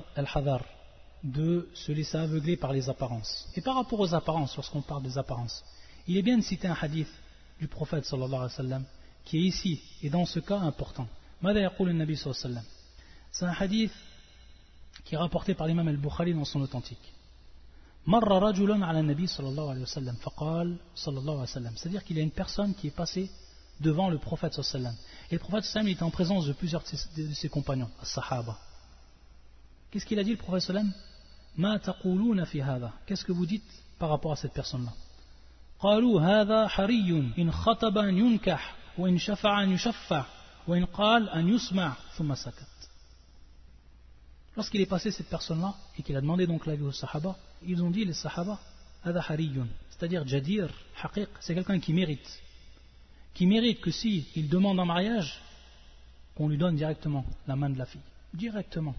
de se laisser aveugler par les apparences. Et par rapport aux apparences, lorsqu'on parle des apparences, il est bien de citer un hadith du prophète sallallahu alayhi wa sallam qui est ici et dans ce cas important. Mada yaqul an-nabi sallallahu alayhi wa sallam. C'est un hadith qui est rapporté par l'imam al-Bukhari dans son authentique. Marra rajulun ala an-nabi sallallahu alayhi wa sallam faqal sallallahu alayhi wa sallam. C'est-à-dire qu'il y a une personne qui est passée devant le prophète sallallahu alayhi wa sallam. Et le prophète sallallahu alayhi wa sallam était en présence de plusieurs de ses compagnons, as-sahaba. Qu'est-ce qu'il a dit le prophète sallallahu alayhi wa sallam? Ma taquluna fi hadha. Qu'est-ce que vous dites par rapport à cette personne-là? قالوا هذا حري إن خطب أن ينكح وإن شفع أن يشفع وإن قال أن يسمع ثم سكت. Lorsqu'il est passé cette personne-là et qu'il a demandé donc l'avis aux Sahaba, ils ont dit les Sahaba, Hada hariyun, c'est-à-dire Jadir, Haqiq, c'est quelqu'un qui mérite que si il demande en mariage, qu'on lui donne directement la main de la fille. Directement.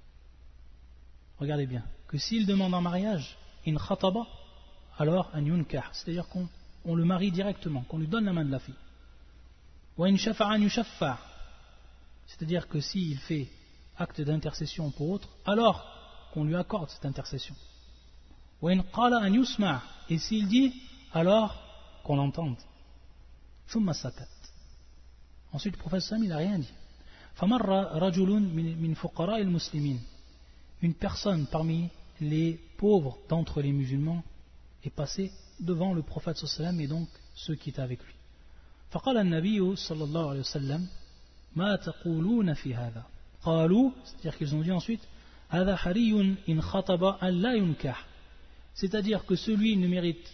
Regardez bien. Que s'il demande en mariage, in khataba, alors an yunkah, c'est-à-dire qu'on le marie directement, qu'on lui donne la main de la fille. Wa in shafa'a an yushaffa', c'est-à-dire que s'il fait acte d'intercession pour autre, alors qu'on lui accorde cette intercession. Wa in qala an yusma', et s'il dit, alors qu'on l'entende. Thumma sakat. Ensuite le prophète sallam, il n'a rien dit. Famarra rajulun min fuqara al-muslimin, une personne parmi les pauvres d'entre les musulmans est passée devant le prophète sallam et donc ceux qui étaient avec lui. فقال النبي صلى الله عليه وسلم ما تقولون في هذا قالوا, c'est-à-dire qu'ils ont dit ensuite هذا حري إن خطب أن لا ينكح, c'est-à-dire que celui il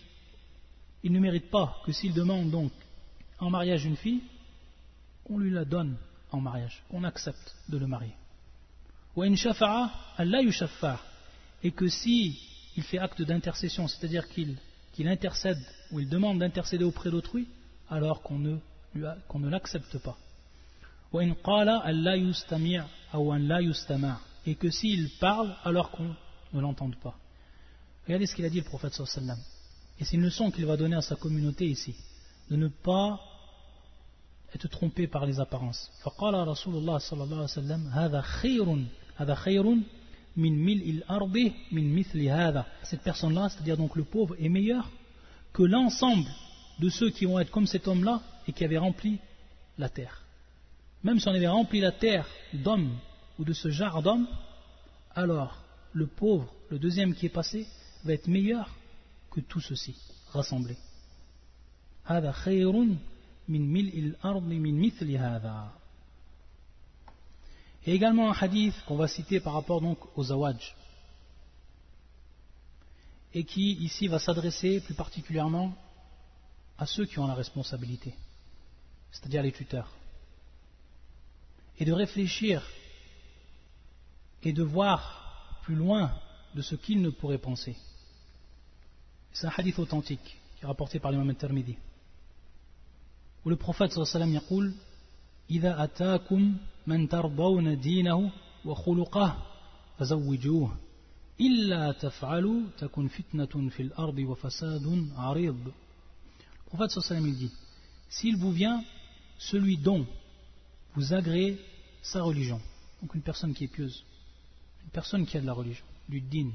ne mérite pas que s'il demande donc en mariage une fille, qu'on lui la donne en mariage, qu'on accepte de le marier. وإن شفع أن لا يشفع, et que si il fait acte d'intercession, c'est-à-dire qu'il intercède ou il demande d'intercéder auprès d'autrui, alors qu'on ne l'accepte pas. وإن قال أن لا يستمع أو أن لا يستمع, et que s'il parle, alors qu'on ne l'entende pas. Regardez ce qu'il a dit le prophète sallallahu alayhi wa sallam. Et c'est une leçon qu'il va donner à sa communauté ici, de ne pas être trompé par les apparences. فقال رسول الله صلى الله عليه وسلم هذا خير من ملء الأرض من مثل هذا. Cette personne-là, c'est-à-dire donc le pauvre, est meilleur que l'ensemble de ceux qui vont être comme cet homme-là et qui avaient rempli la terre. Même si on avait rempli la terre d'hommes ou de ce genre d'hommes, alors le pauvre, le deuxième qui est passé, va être meilleur que tout ceci rassemblé. هذا خير من ملء الأرض من مثل هذا. Et également un hadith qu'on va citer par rapport donc aux zawaj, et qui ici va s'adresser plus particulièrement à ceux qui ont la responsabilité, c'est-à-dire les tuteurs, et de réfléchir et de voir plus loin de ce qu'ils ne pourraient penser. C'est un hadith authentique qui est rapporté par l'imam al-Tirmidhi, où le prophète sallallahu alayhi wa sallam yaqul إذا أتاكم من ترضون دينه وخلقه فزوجوه إلا تفعلوا تكن فتنة في الأرض وفساد عريض. Le prophète sallallahu alayhi wa sallam dit, s'il vous vient celui dont vous agréez sa religion, donc une personne qui est pieuse, une personne qui a de la religion, du din,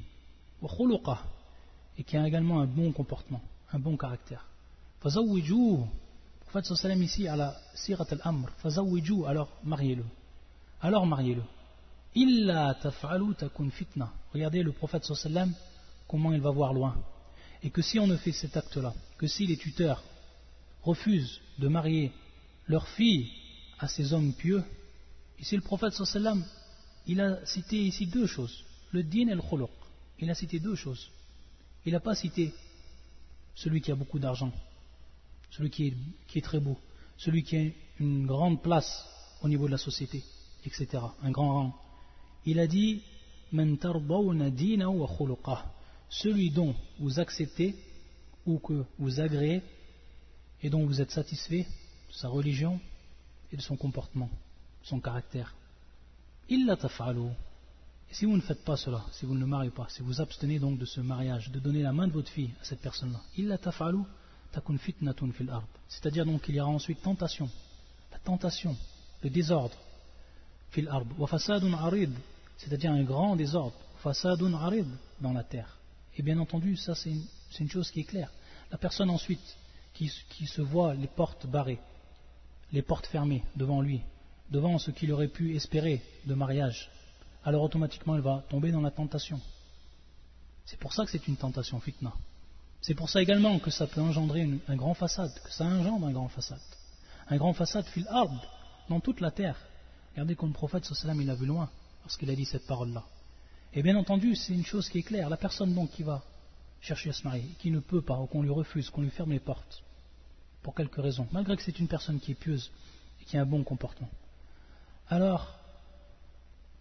et qui a également un bon comportement, un bon caractère, fazawwijuh, le prophète sallallahu alayhi wa sallam ici à la sirat al-amr, fazawwijuh, alors mariez-le, illa taf'alu takun fitna. Regardez le prophète sallallahu alayhi wa sallam comment il va voir loin, et que si on ne fait cet acte-là, que si les tuteurs refusent de marier leur fille à ces hommes pieux, ici le prophète sallallahu alayhi wa sallam, il a cité ici deux choses, le din et le khuluq. Il a cité deux choses. Il n'a pas cité celui qui a beaucoup d'argent, celui qui est très beau, celui qui a une grande place au niveau de la société, etc., un grand rang. Il a dit man tarbawna dinahu wa khuluqah, celui dont vous acceptez ou que vous agréez et dont vous êtes satisfait de sa religion et de son comportement, son caractère. Illa taf'alu. Et si vous ne faites pas cela, si vous ne le mariez pas, si vous abstenez donc de ce mariage, de donner la main de votre fille à cette personne-là, illa taf'alu takun fitnatun fil ard. C'est-à-dire donc qu'il y aura ensuite tentation, la tentation, le désordre, fil ard, wa fasadun arid, c'est-à-dire un grand désordre, fasadun arid dans la terre. Et bien entendu, ça c'est une chose qui est claire. La personne ensuite qui se voit les portes barrées, les portes fermées devant lui, devant ce qu'il aurait pu espérer de mariage, alors automatiquement elle va tomber dans la tentation. C'est pour ça que c'est une tentation, fitna. C'est pour ça également que ça peut engendrer un grand façade, que ça engendre un grand façade. Un grand façade fil ard, dans toute la terre. Regardez comme le prophète sallallahu alayhi wa sallam il a vu loin lorsqu'il a dit cette parole-là. Et bien entendu, c'est une chose qui est claire. La personne donc qui va chercher à se marier, qui ne peut pas, ou qu'on lui refuse, qu'on lui ferme les portes, pour quelque raison, malgré que c'est une personne qui est pieuse et qui a un bon comportement, alors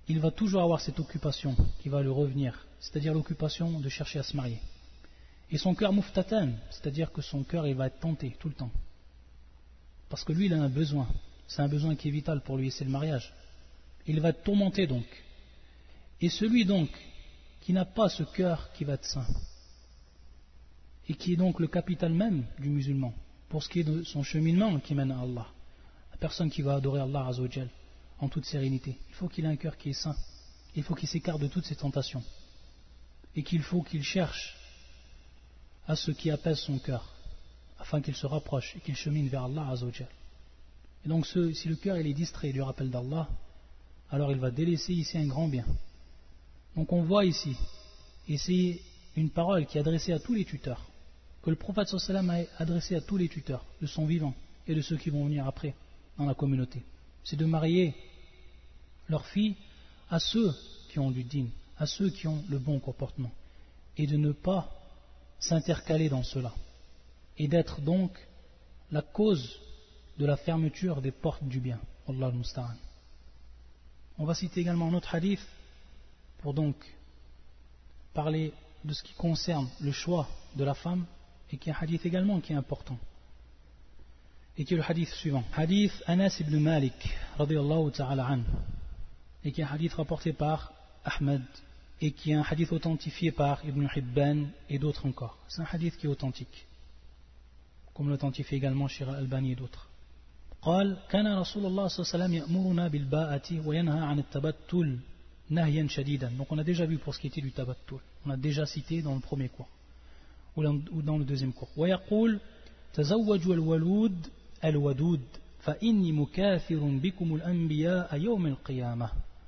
il va toujours avoir cette occupation qui va lui revenir, c'est-à-dire l'occupation de chercher à se marier. Et son cœur muftatan, c'est-à-dire que son cœur il va être tenté tout le temps. Parce que lui il a un besoin, c'est un besoin qui est vital pour lui, c'est le mariage. Il va être tourmenté donc. Et celui donc qui n'a pas ce cœur qui va être saint, et qui est donc le capital même du musulman, pour ce qui est de son cheminement qui mène à Allah, la personne qui va adorer Allah Azzawajal en toute sérénité, il faut qu'il ait un cœur qui est saint, il faut qu'il s'écarte de toutes ces tentations, et qu'il faut qu'il cherche à ce qui apaise son cœur, afin qu'il se rapproche et qu'il chemine vers Allah Azzawajal. Et donc si le cœur il est distrait du rappel d'Allah, alors il va délaisser ici un grand bien. Donc on voit ici, et c'est une parole qui est adressée à tous les tuteurs, que le prophète sallallahu alayhi wa sallam a adressé à tous les tuteurs de son vivant et de ceux qui vont venir après dans la communauté. C'est de marier leurs filles à ceux qui ont du dîn, à ceux qui ont le bon comportement, et de ne pas s'intercaler dans cela, et d'être donc la cause de la fermeture des portes du bien. Wallahu al-musta'an. On va citer également un autre hadith pour donc parler de ce qui concerne le choix de la femme, et qui est un hadith également qui est important, et qui est le hadith suivant, hadith Anas ibn Malik radiyallahu ta'ala an, et qui est un hadith rapporté par Ahmed, et qui est un hadith authentifié par Ibn Hibban et d'autres encore. C'est un hadith qui est authentique, comme l'authentifié également Shir al-Albani et d'autres. قال كان رسول الله صلى الله عليه وسلم يأمرنا بالباءة وينهى عن التبتل نهيا شديدا. Donc on a déjà vu pour ce qui était du tabattul, on a déjà cité dans le premier cours ou dans le deuxième cours. ويقول تزوجوا الولود الودود فإني مكاثر بكم الأنبياء يوم القيامة.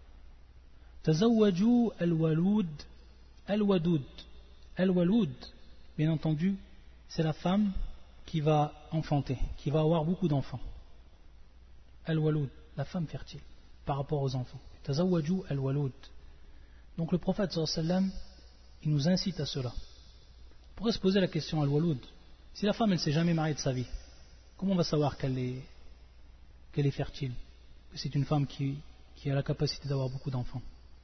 تزوجوا الولود الودود. الولود, bien entendu, c'est la femme qui va enfanter, qui va avoir beaucoup d'enfants. Al-Walud, la femme fertile, par rapport aux enfants. Tazawwaju al-Walud. Donc le prophète sallallahu alayhi wa sallam, il nous incite à cela. On pourrait se poser la question al-Walud. Si la femme elle ne s'est jamais mariée de sa vie, comment on va savoir qu'elle est fertile, que c'est une femme qui a la capacité d'avoir beaucoup d'enfants?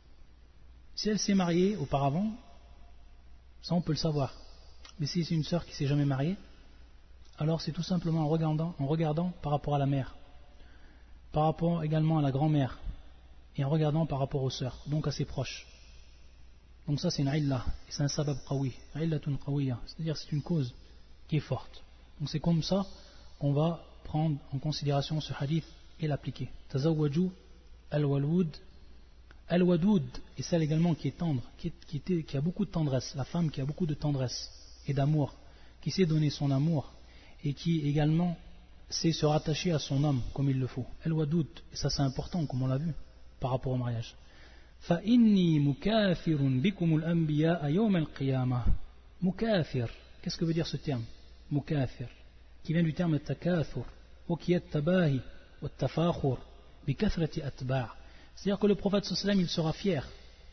Si elle s'est mariée auparavant, ça on peut le savoir. Mais si c'est une sœur qui ne s'est jamais mariée, alors c'est tout simplement en regardant par rapport à la mère, par rapport également à la grand-mère, et en regardant par rapport aux sœurs, donc à ses proches. Donc ça c'est une illah, et c'est un sabab qawi, illatun qawiyya, c'est-à-dire c'est une cause qui est forte. Donc c'est comme ça qu'on va prendre en considération ce hadith et l'appliquer. Tazawwaju al-walud, al-wadud, et celle également qui est tendre, qui a beaucoup de tendresse, la femme qui a beaucoup de tendresse et d'amour, qui sait donner son amour, et qui également sait se rattacher à son homme comme il le faut. Al-Wadud, et ça c'est important comme on l'a vu par rapport au mariage. فَإِنِّي مُكَافِرٌ بِكُمُ الْأَنْبِيَاءَ يَوْمَ الْقِيَامَةِ. Mukafir, qu'est-ce que veut dire ce terme? Mukafir, qui vient du terme takathur, ou qui est tabahi, ou tafakhur, bi kathrati atba'. C'est-à-dire que le prophète sallallahu alayhi wa sallam, il sera fier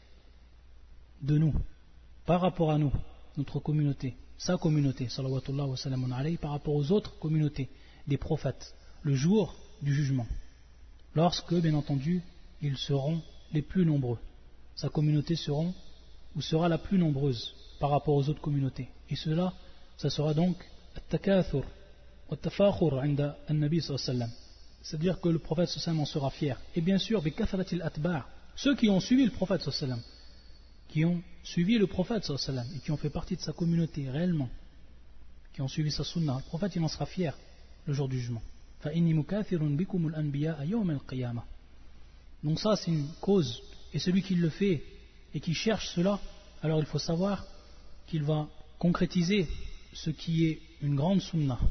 de nous, par rapport à nous, notre communauté, sa communauté, salawatullah wa salamun alayhi, par rapport aux autres communautés des prophètes, le jour du jugement, lorsque, bien entendu, ils seront les plus nombreux. Sa communauté sera la plus nombreuse par rapport aux autres communautés. Et cela, ça sera donc at-takathur, at-tafakhur inda an-nabi sallallahu alayhi wa sallam. C'est-à-dire que le prophète sallallahu alayhi wa sallam en sera fier. Et bien sûr, bi kathratil atba', ceux qui ont suivi le prophète sallallahu alayhi wa sallam, qui ont suivi le prophète sallallahu alayhi wa sallam et qui ont fait partie de sa communauté réellement, qui ont suivi sa sunna, le prophète il en sera fier le jour du jugement. فَإِنِّي مُكَاثِرٌ بِكُمُ الْأَنْبِيَاءَ يَوْمَ الْقِيَامَةِ. Donc ça c'est une cause, et celui qui le fait et qui cherche cela, alors il faut savoir qu'il va concrétiser ce qui est une grande sunna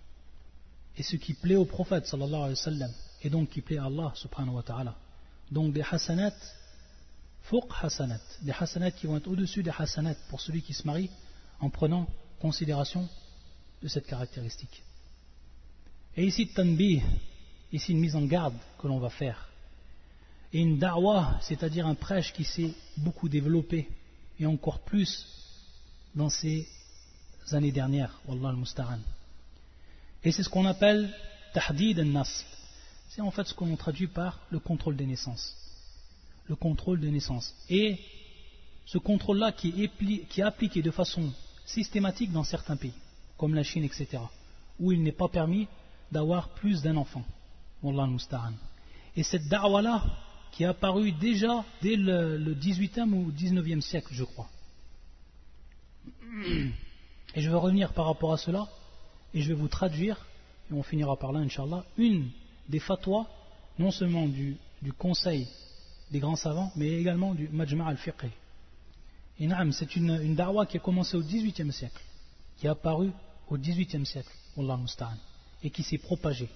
et ce qui plaît au prophète sallallahu alayhi wa sallam, et donc qui plaît à Allah subhanahu wa ta'ala. Donc des hasanat fouq hasanat, des hasanat qui vont être au-dessus des hasanat pour celui qui se marie, en prenant considération de cette caractéristique. Et ici tanbih, ici une mise en garde que l'on va faire, et une da'wah, c'est-à-dire un prêche qui s'est beaucoup développé, et encore plus dans ces années dernières, wallah al-musta'an. Et c'est ce qu'on appelle tahdid al-nasl, c'est en fait ce qu'on traduit par le contrôle des naissances. le contrôle de naissance. Et ce contrôle-là qui est appliqué de façon systématique dans certains pays, comme la Chine, etc., où il n'est pas permis d'avoir plus d'un enfant. Wallah al-musta'an. Et cette da'wa-là, qui est apparue déjà dès le 18e ou 19e siècle, je crois. Et je vais revenir par rapport à cela, et je vais vous traduire, et on finira par là, Inch'Allah, une des fatwas, non seulement du conseil des grands savants, mais également du Majma' al-Fiqh. Et naam, c'est une da'wa qui a commencé au 18e siècle, qui est apparue au 18e siècle, Wallah al-musta'an, et qui s'est propagée,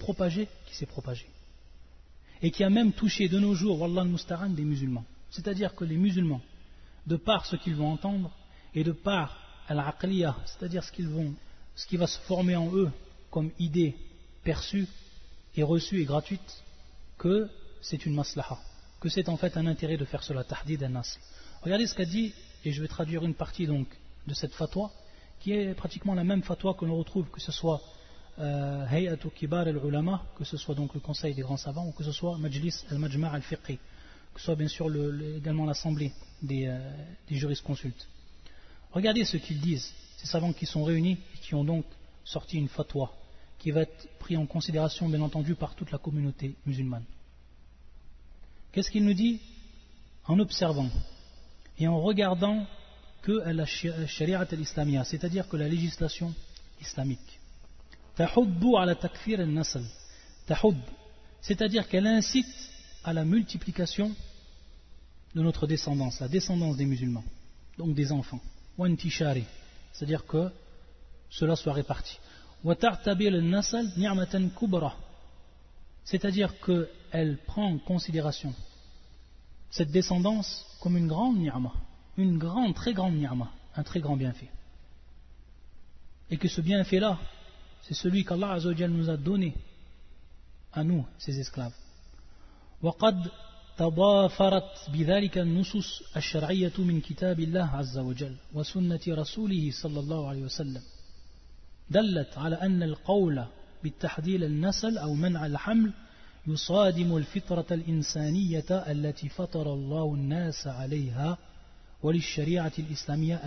et qui a même touché de nos jours, Wallah al-musta'an, des musulmans. C'est-à-dire que les musulmans, de par ce qu'ils vont entendre, et de par al-aqliya, c'est-à-dire ce qui va se former en eux comme idée perçue et reçue et gratuite, que c'est une maslaha, que c'est en fait un intérêt de faire cela, tahdid an-nasl. Regardez ce qu'a dit, et je vais traduire une partie donc de cette fatwa, qui est pratiquement la même fatwa que l'on retrouve, que ce soit Hay'atu Kibar al-Ulama, que ce soit donc le conseil des grands savants, ou que ce soit Majlis al-Majma' al-Fiqh, que ce soit bien sûr également l'assemblée des jurisconsultes. Regardez ce qu'ils disent, ces savants qui sont réunis et qui ont donc sorti une fatwa, qui va être prise en considération bien entendu par toute la communauté musulmane. Qu'est-ce qu'il nous dit? En observant et en regardant que la shari'at al-islamiyya, c'est-à-dire que la législation islamique, tahuddu ala takfir al-nasl, tahudd, c'est-à-dire qu'elle incite à la multiplication de notre descendance, la descendance des musulmans, donc des enfants, wa intishari, c'est-à-dire que cela soit réparti, wa ta'tabir al-nasl ni'matan kubra, c'est-à-dire qu'elle prend en considération cette descendance comme une grande ni'ma, une grande, très grande ni'ma, un très grand bienfait. Et que ce bienfait-là, c'est celui qu'Allah Azza wa Jal nous a donné à nous, ses esclaves. وقد تضافرت بذلك النصوص الشرعية من كتاب الله عز وجل وسنة رسوله صلى الله عليه وسلم دلت على أن القول بالتحديد النسل أو منع الحمل يصادم الفطرة الإنسانية التي فطر الله الناس عليها وللشريعة الإسلامية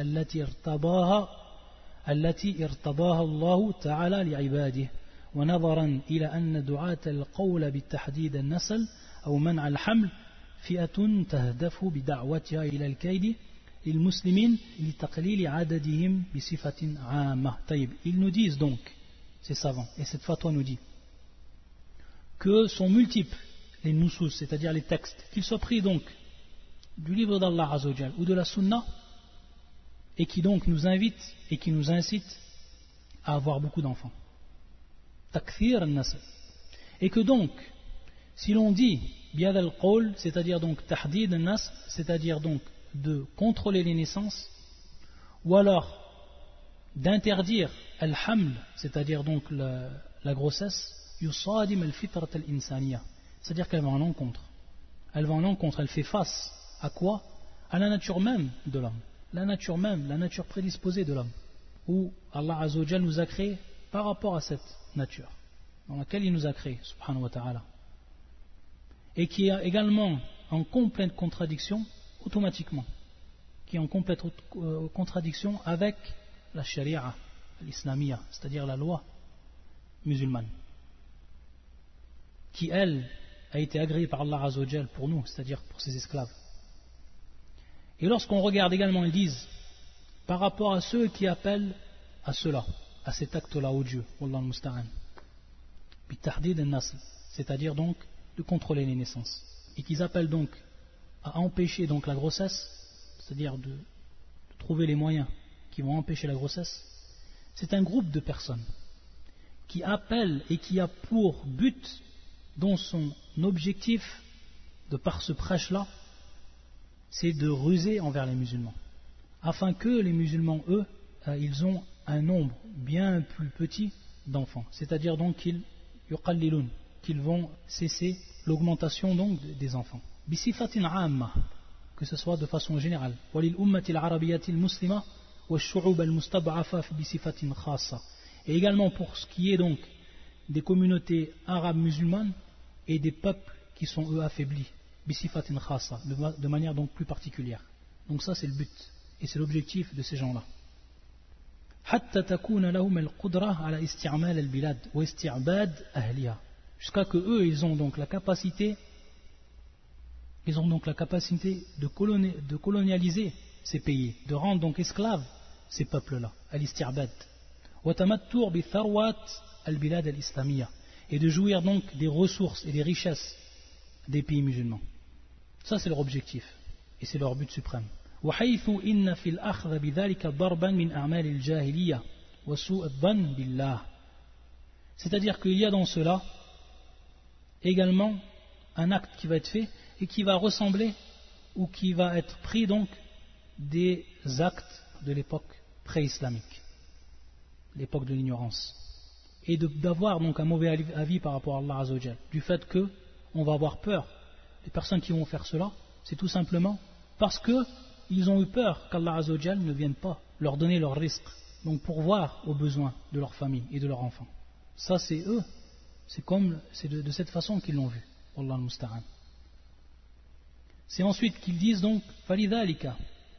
التي ارتضاها الله تعالى لعباده ونظرا إلى أن دعاة القول بالتحديد النسل أو منع الحمل فئة تهدف بدعوتها إلى الكيد للمسلمين لتقليل عددهم بصفة عامة. طيب, ils nous disent donc, ces savants, et cette fatwa nous dit que sont multiples les nusus, c'est-à-dire les textes, qu'ils soient pris donc du livre d'Allah Azza wa Jal ou de la Sunna, et qui donc nous invitent et qui nous incitent à avoir beaucoup d'enfants. Takthir al-nasl. Et que donc, si l'on dit biyad al-qawl, c'est-à-dire donc tahdid al-nasl, c'est-à-dire donc de contrôler les naissances, ou alors d'interdire al-haml, c'est-à-dire donc la grossesse, yusadim al-fitrat al-insaniya, c'est-à-dire qu'elle va en encontre. Elle va en encontre, elle fait face à quoi? À la nature même de l'homme. La nature même, la nature prédisposée de l'homme, où Allah Azza wa Jal nous a créé par rapport à cette nature dans laquelle il nous a créé, subhanahu wa ta'ala, et qui est également en complète contradiction automatiquement, qui est en complète contradiction avec la sharia l'islamia, c'est-à-dire la loi musulmane, qui elle a été agréée par Allah Azza wa Jal pour nous, c'est-à-dire pour ses esclaves. Et lorsqu'on regarde également, ils disent, par rapport à ceux qui appellent à cela, à cet acte-là odieux, Wallah al-musta'an, bitahdid al-nasl, c'est-à-dire donc de contrôler les naissances, et qu'ils appellent donc à empêcher donc la grossesse, c'est-à-dire de trouver les moyens qui vont empêcher la grossesse, c'est un groupe de personnes qui appellent et qui a pour but, dont son objectif, de par ce prêche-là, c'est de ruser envers les musulmans, afin que les musulmans, eux, ils ont un nombre bien plus petit d'enfants, c'est-à-dire donc qu'ils vont cesser l'augmentation donc des enfants. Bisifatin amma, que ce soit de façon générale. Walil ummati al-arabiyyati al-muslima wa shu'ub al-mustad'afa bisifatin khassa. Et également pour ce qui est donc des communautés arabes musulmanes et des peuples qui sont eux affaiblis, bisifatin khassa, de manière donc plus particulière. Donc ça c'est le but et c'est l'objectif de ces gens-là. حتى تكون لهم القدرة على استعمال البلاد واستعباد أهلها, jusqu'à que eux ils ont donc la capacité de colonialiser ces pays, de rendre donc esclaves ces peuples-là, al-isti'bad, وتمتع بثروات البلاد الإسلامية, et de jouir donc des ressources et des richesses des pays musulmans. Ça c'est leur objectif et c'est leur but suprême. وحيث إن في الأخذ بذلك ضربا من أعمال الجاهلية وسوء الظن بالله, c'est-à-dire qu'il y a dans cela également un acte qui va être fait et qui va ressembler ou qui va être pris donc des actes de l'époque pré-islamique, l'époque de l'ignorance, et d'avoir donc un mauvais avis par rapport à Allah Azza wa Jal, du fait que on va avoir peur. Les personnes qui vont faire cela, c'est tout simplement parce que ils ont eu peur qu'Allah Azza wa Jal ne vienne pas leur donner leur risque, donc pourvoir aux besoins de leur famille et de leurs enfants. Ça c'est eux, c'est de cette façon qu'ils l'ont vu. Wallah al-musta'an. C'est ensuite qu'ils disent donc فَلِذَلِكَ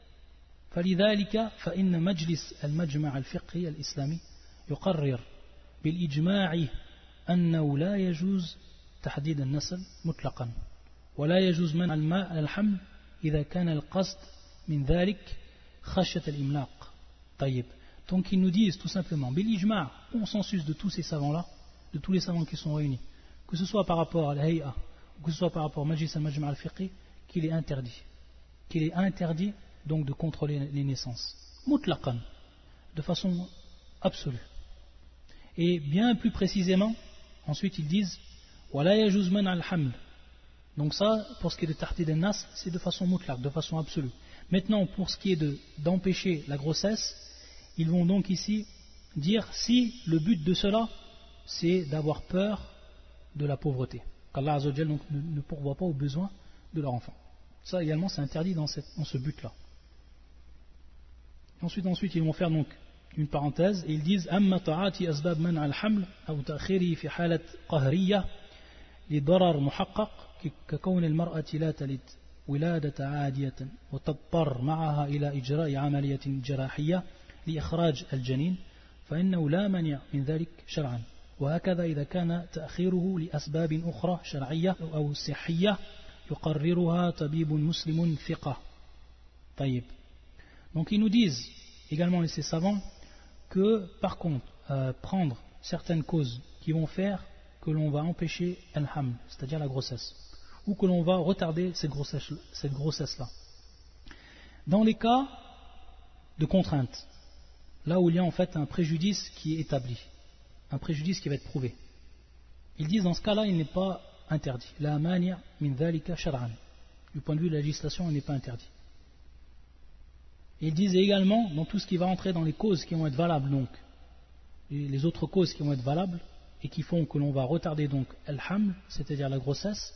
فَإِنَّ مَجْلِسَ الْمَجْمَعَ الْفِقْهِ الْإِسْلَامِي يقرر بالإجماع أنه لا يجوز تحديد النسل مطلقا ولا يجوز منع الحمل إذا كان القصد من ذلك خشية الإملاق. طيب. Donc ils nous disent tout simplement بالإجماع, consensus de tous ces savants-là, de tous les savants qui sont réunis, que ce soit par rapport à l'Hay'a ou que ce soit par rapport au Majlis al-Majma' al-Fiqhi, qu'il est interdit donc de contrôler les naissances mutlaqan, de façon absolue. Et bien plus précisément, ensuite ils disent wala yajuz man al-haml. Donc ça, pour ce qui est de tahdid al-nas, c'est de façon mutlaq, de façon absolue. Maintenant, pour ce qui est d'empêcher la grossesse, ils vont donc ici dire si le but de cela c'est d'avoir peur de la pauvreté, qu'Allah Azza wa Jal donc ne pourvoit pas aux besoins de leur enfant. Ça également c'est interdit dans ce but-là. Ensuite ils vont faire donc une parenthèse et ils disent أما تعاطي أسباب منع الحمل أو تأخيره في حالة قهرية لضرر محقق ككون المرأة لا تلد ولادة عادية وتضطر معها إلى إجراء عملية جراحية لإخراج الجنين فإنه لا مانع من ذلك شرعا وهكذا إذا كان تأخيره لأسباب أخرى شرعية أو صحية يقررها طبيب مسلم ثقة. طيب. Donc ils nous disent également ces savants que par contre prendre certaines causes qui vont faire que l'on va empêcher al-haml, c'est-à-dire la grossesse, ou que l'on va retarder cette grossesse-là. Dans les cas de contrainte, là où il y a en fait un préjudice qui est établi, un préjudice qui va être prouvé, ils disent dans ce cas-là il n'est pas interdit. La mani' min dhalika shar'an. Du point de vue de la législation, il n'est pas interdit. Et ils disent également dans tout ce qui va entrer dans les causes qui vont être valables, donc les autres causes qui vont être valables et qui font que l'on va retarder donc al-haml, c'est-à-dire la grossesse,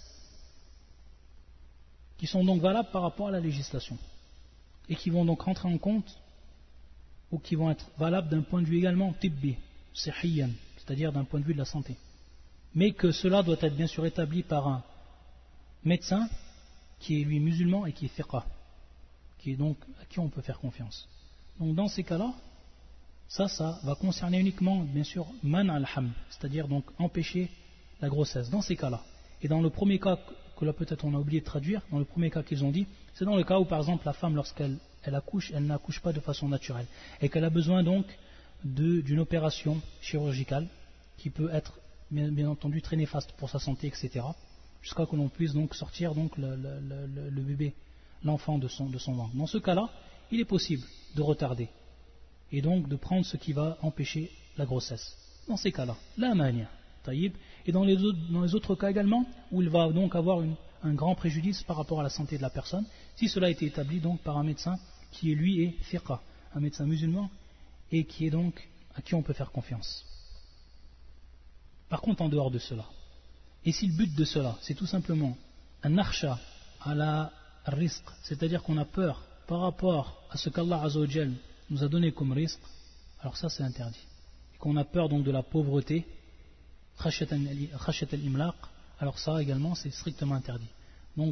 qui sont donc valables par rapport à la législation et qui vont donc rentrer en compte ou qui vont être valables d'un point de vue également tibbi, sihhiyan, c'est-à-dire d'un point de vue de la santé. Mais que cela doit être bien sûr établi par un médecin qui est lui musulman et qui est thiqa, qui est donc à qui on peut faire confiance. Donc dans ces cas-là, ça va concerner uniquement bien sûr man al-ham, c'est-à-dire donc empêcher la grossesse dans ces cas-là. Et dans le premier cas que là peut-être on a oublié de traduire, dans le premier cas qu'ils ont dit, c'est dans le cas où par exemple la femme lorsqu'elle accouche, elle n'accouche pas de façon naturelle et qu'elle a besoin donc d'une opération chirurgicale qui peut être bien entendu très néfaste pour sa santé, etc. Jusqu'à que l'on puisse donc sortir donc le bébé, l'enfant de son ventre. Dans ce cas-là, il est possible de retarder et donc de prendre ce qui va empêcher la grossesse. Dans ces cas-là, la mania, taïb, et dans les autres cas également, où il va donc avoir un grand préjudice par rapport à la santé de la personne, si cela a été établi donc par un médecin qui lui est thiqa, un médecin musulman, et qui est donc à qui on peut faire confiance. Par contre, en dehors de cela, et si le but de cela, c'est tout simplement un akhsha à la risque, c'est-à-dire qu'on a peur par rapport à ce qu'Allah Azza wa Jal nous a donné comme risque, alors ça c'est interdit. Et qu'on a peur donc de la pauvreté, khashyat al-imlaq, alors ça également c'est strictement interdit. Donc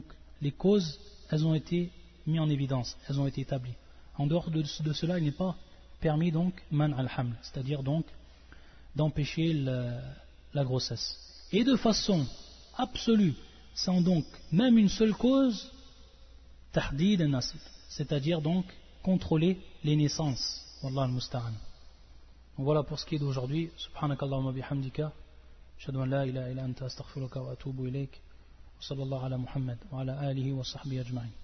les causes, elles ont été mises en évidence, elles ont été établies. En dehors de cela, il n'est pas permis donc man al-haml, c'est-à-dire donc d'empêcher la grossesse. Et de façon absolue, sans donc même une seule cause, tahdid al-nasl, c'est-à-dire donc contrôler les naissances. Wallah al-musta'an. Voilà pour ce qui est d'aujourd'hui. Subhanakallahumma bihamdika, ashhadu an la ilaha illa anta astaghfiruka wa atubu ilayk. Wa sallallahu ala Muhammad wa ala alihi wa sahbihi ajma'in.